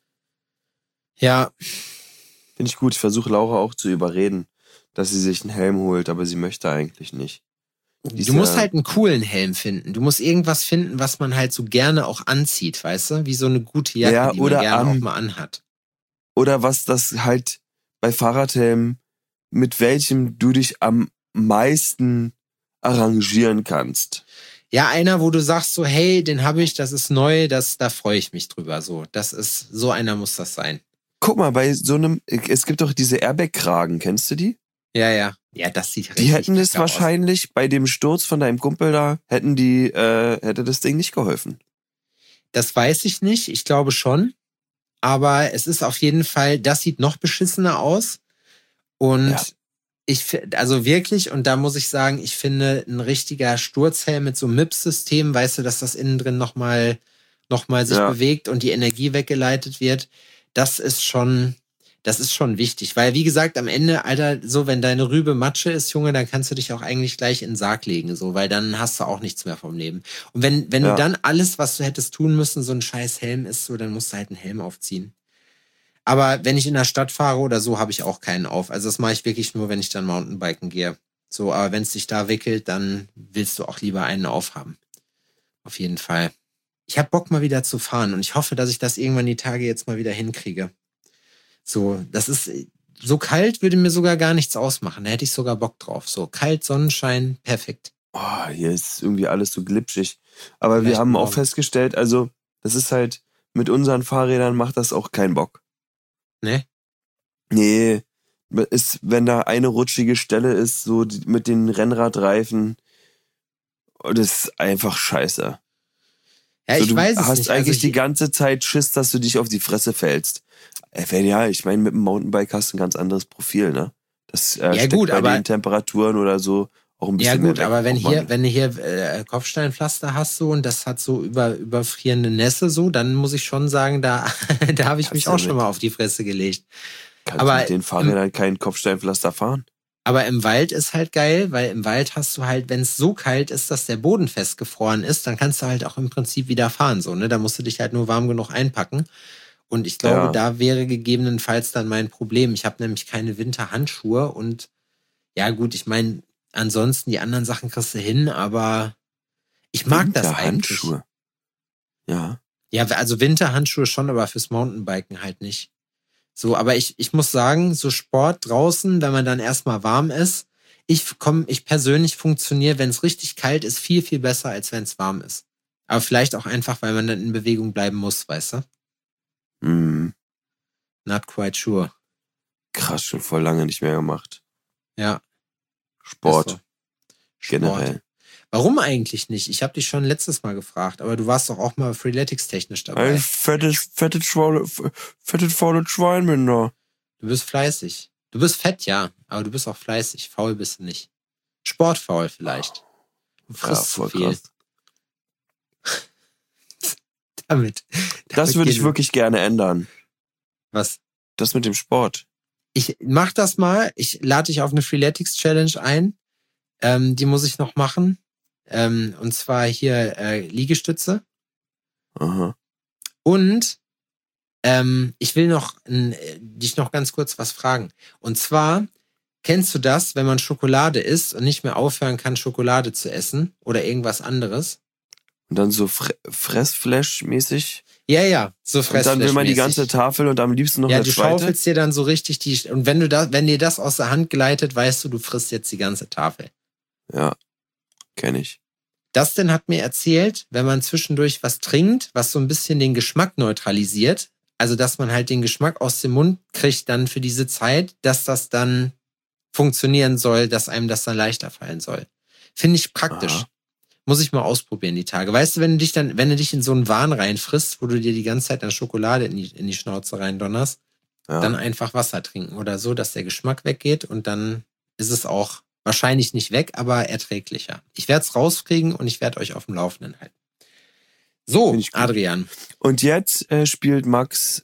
Ja. Finde ich gut. Ich versuche Laura auch zu überreden, dass sie sich einen Helm holt, aber sie möchte eigentlich nicht. Du musst halt einen coolen Helm finden. Du musst irgendwas finden, was man halt so gerne auch anzieht, weißt du? Wie so eine gute Jacke, die man gerne auch mal anhat. Oder was das halt bei Fahrradhelmen, mit welchem du dich am meisten arrangieren kannst. Ja, einer, wo du sagst so, hey, den habe ich, das ist neu, da freue ich mich drüber. So einer muss das sein. Guck mal, es gibt doch diese Airbag-Kragen, kennst du die? Ja. Ja, das sieht richtig Die hätten es aus. wahrscheinlich bei dem Sturz von deinem Kumpel da, hätte das Ding nicht geholfen. Das weiß ich nicht, ich glaube schon. Aber es ist auf jeden Fall, das sieht noch beschissener aus. Und also wirklich, und da muss ich sagen, ich finde, ein richtiger Sturzhelm mit so einem MIPS-System, weißt du, dass das innen drin noch mal sich bewegt und die Energie weggeleitet wird, das ist schon wichtig. Weil, wie gesagt, am Ende, Alter, so, wenn deine Rübe Matsche ist, Junge, dann kannst du dich auch eigentlich gleich in den Sarg legen, so, weil dann hast du auch nichts mehr vom Leben. Und wenn du dann alles, was du hättest tun müssen, so ein scheiß Helm ist, so, dann musst du halt einen Helm aufziehen. Aber wenn ich in der Stadt fahre oder so, habe ich auch keinen auf. Also das mache ich wirklich nur, wenn ich dann Mountainbiken gehe. So, aber wenn es dich da wickelt, dann willst du auch lieber einen aufhaben. Auf jeden Fall. Ich habe Bock mal wieder zu fahren und ich hoffe, dass ich das irgendwann die Tage jetzt mal wieder hinkriege. So, das ist so kalt, würde mir sogar gar nichts ausmachen. Da hätte ich sogar Bock drauf. So kalt, Sonnenschein, perfekt. Oh, hier ist irgendwie alles so glitschig. Aber wir haben auch festgestellt, also das ist halt, mit unseren Fahrrädern macht das auch keinen Bock. Ne? Nee, wenn da eine rutschige Stelle ist, so mit den Rennradreifen, das ist einfach scheiße. Ja, so, ich weiß es nicht. Du hast eigentlich die ganze Zeit Schiss, dass du dich auf die Fresse fällst. Ja, ich meine, mit dem Mountainbike hast du ein ganz anderes Profil, ne? Das steckt gut, bei den Temperaturen oder so auch ein bisschen mehr weg. Ja gut, aber wenn du hier Kopfsteinpflaster hast so und das hat so überfrierende Nässe so, dann muss ich schon sagen, da habe ich mich auch schon mal auf die Fresse gelegt. Kannst du mit den Fahrrädern kein Kopfsteinpflaster fahren? Aber im Wald ist halt geil, weil im Wald hast du halt, wenn es so kalt ist, dass der Boden festgefroren ist, dann kannst du halt auch im Prinzip wieder fahren so, ne? Da musst du dich halt nur warm genug einpacken. Und ich glaube, da wäre gegebenenfalls dann mein Problem. Ich habe nämlich keine Winterhandschuhe und ja gut, ich meine, ansonsten die anderen Sachen kriegst du hin, aber ich mag das eigentlich. Ja. Ja, also Winterhandschuhe schon, aber fürs Mountainbiken halt nicht. So, aber ich muss sagen, so Sport draußen, wenn man dann erstmal warm ist, ich persönlich funktioniere, wenn es richtig kalt ist, viel, viel besser, als wenn es warm ist. Aber vielleicht auch einfach, weil man dann in Bewegung bleiben muss, weißt du? Mhm. Not quite sure. Krass, schon voll lange nicht mehr gemacht. Ja. Sport, Ist so. generell. Warum eigentlich nicht? Ich habe dich schon letztes Mal gefragt, aber du warst doch auch mal Freeletics-technisch dabei. Ein fettes faules Schwein bin da. Du bist fleißig. Du bist fett, ja, aber du bist auch fleißig. Faul bist du nicht. Sportfaul vielleicht. Du frisst zu viel. Krass. Damit Das würde ich gehen- wirklich gerne ändern. Was? Das mit dem Sport. Ich mach das mal. Ich lade dich auf eine Freeletics-Challenge ein. Die muss ich noch machen. Und zwar hier Liegestütze. Aha. Und ich will dich noch ganz kurz was fragen. Und zwar, kennst du das, wenn man Schokolade isst und nicht mehr aufhören kann, Schokolade zu essen oder irgendwas anderes? Und dann so Fressflash-mäßig. Ja, so Und dann will man die Fressflash-mäßig. ganze Tafel und am liebsten noch Ja, eine du zweite. schaufelst dir dann so richtig und wenn dir das aus der Hand gleitet, weißt du frisst jetzt die ganze Tafel. Ja, kenne ich. Dustin hat mir erzählt, wenn man zwischendurch was trinkt, was so ein bisschen den Geschmack neutralisiert, also dass man halt den Geschmack aus dem Mund kriegt dann für diese Zeit, dass das dann funktionieren soll, dass einem das dann leichter fallen soll. Finde ich praktisch. Aha. Muss ich mal ausprobieren die Tage. Weißt du, wenn du dich in so einen Wahn reinfrisst, wo du dir die ganze Zeit dann Schokolade in die Schnauze reindonnerst, Ja. dann einfach Wasser trinken oder so, dass der Geschmack weggeht und dann ist es auch wahrscheinlich nicht weg, aber erträglicher. Ich werde es rauskriegen und ich werde euch auf dem Laufenden halten. So, Find ich gut. Adrian. Und jetzt spielt Max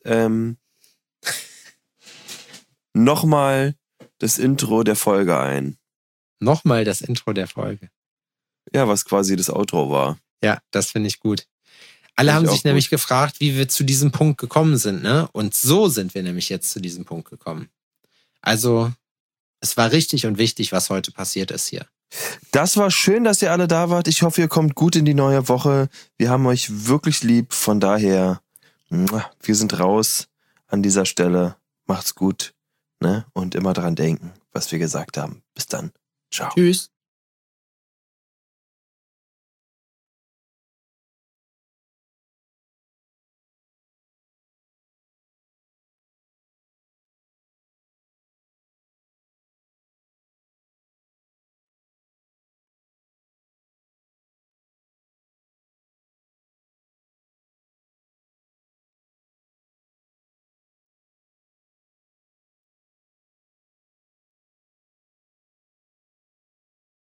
nochmal das Intro der Folge ein. Nochmal das Intro der Folge. Ja, was quasi das Outro war. Ja, das finde ich gut. Alle Find haben ich sich auch nämlich gut. gefragt, wie wir zu diesem Punkt gekommen sind, ne? Und so sind wir nämlich jetzt zu diesem Punkt gekommen. Also, es war richtig und wichtig, was heute passiert ist hier. Das war schön, dass ihr alle da wart. Ich hoffe, ihr kommt gut in die neue Woche. Wir haben euch wirklich lieb. Von daher, wir sind raus an dieser Stelle. Macht's gut, ne? Und immer dran denken, was wir gesagt haben. Bis dann. Ciao. Tschüss.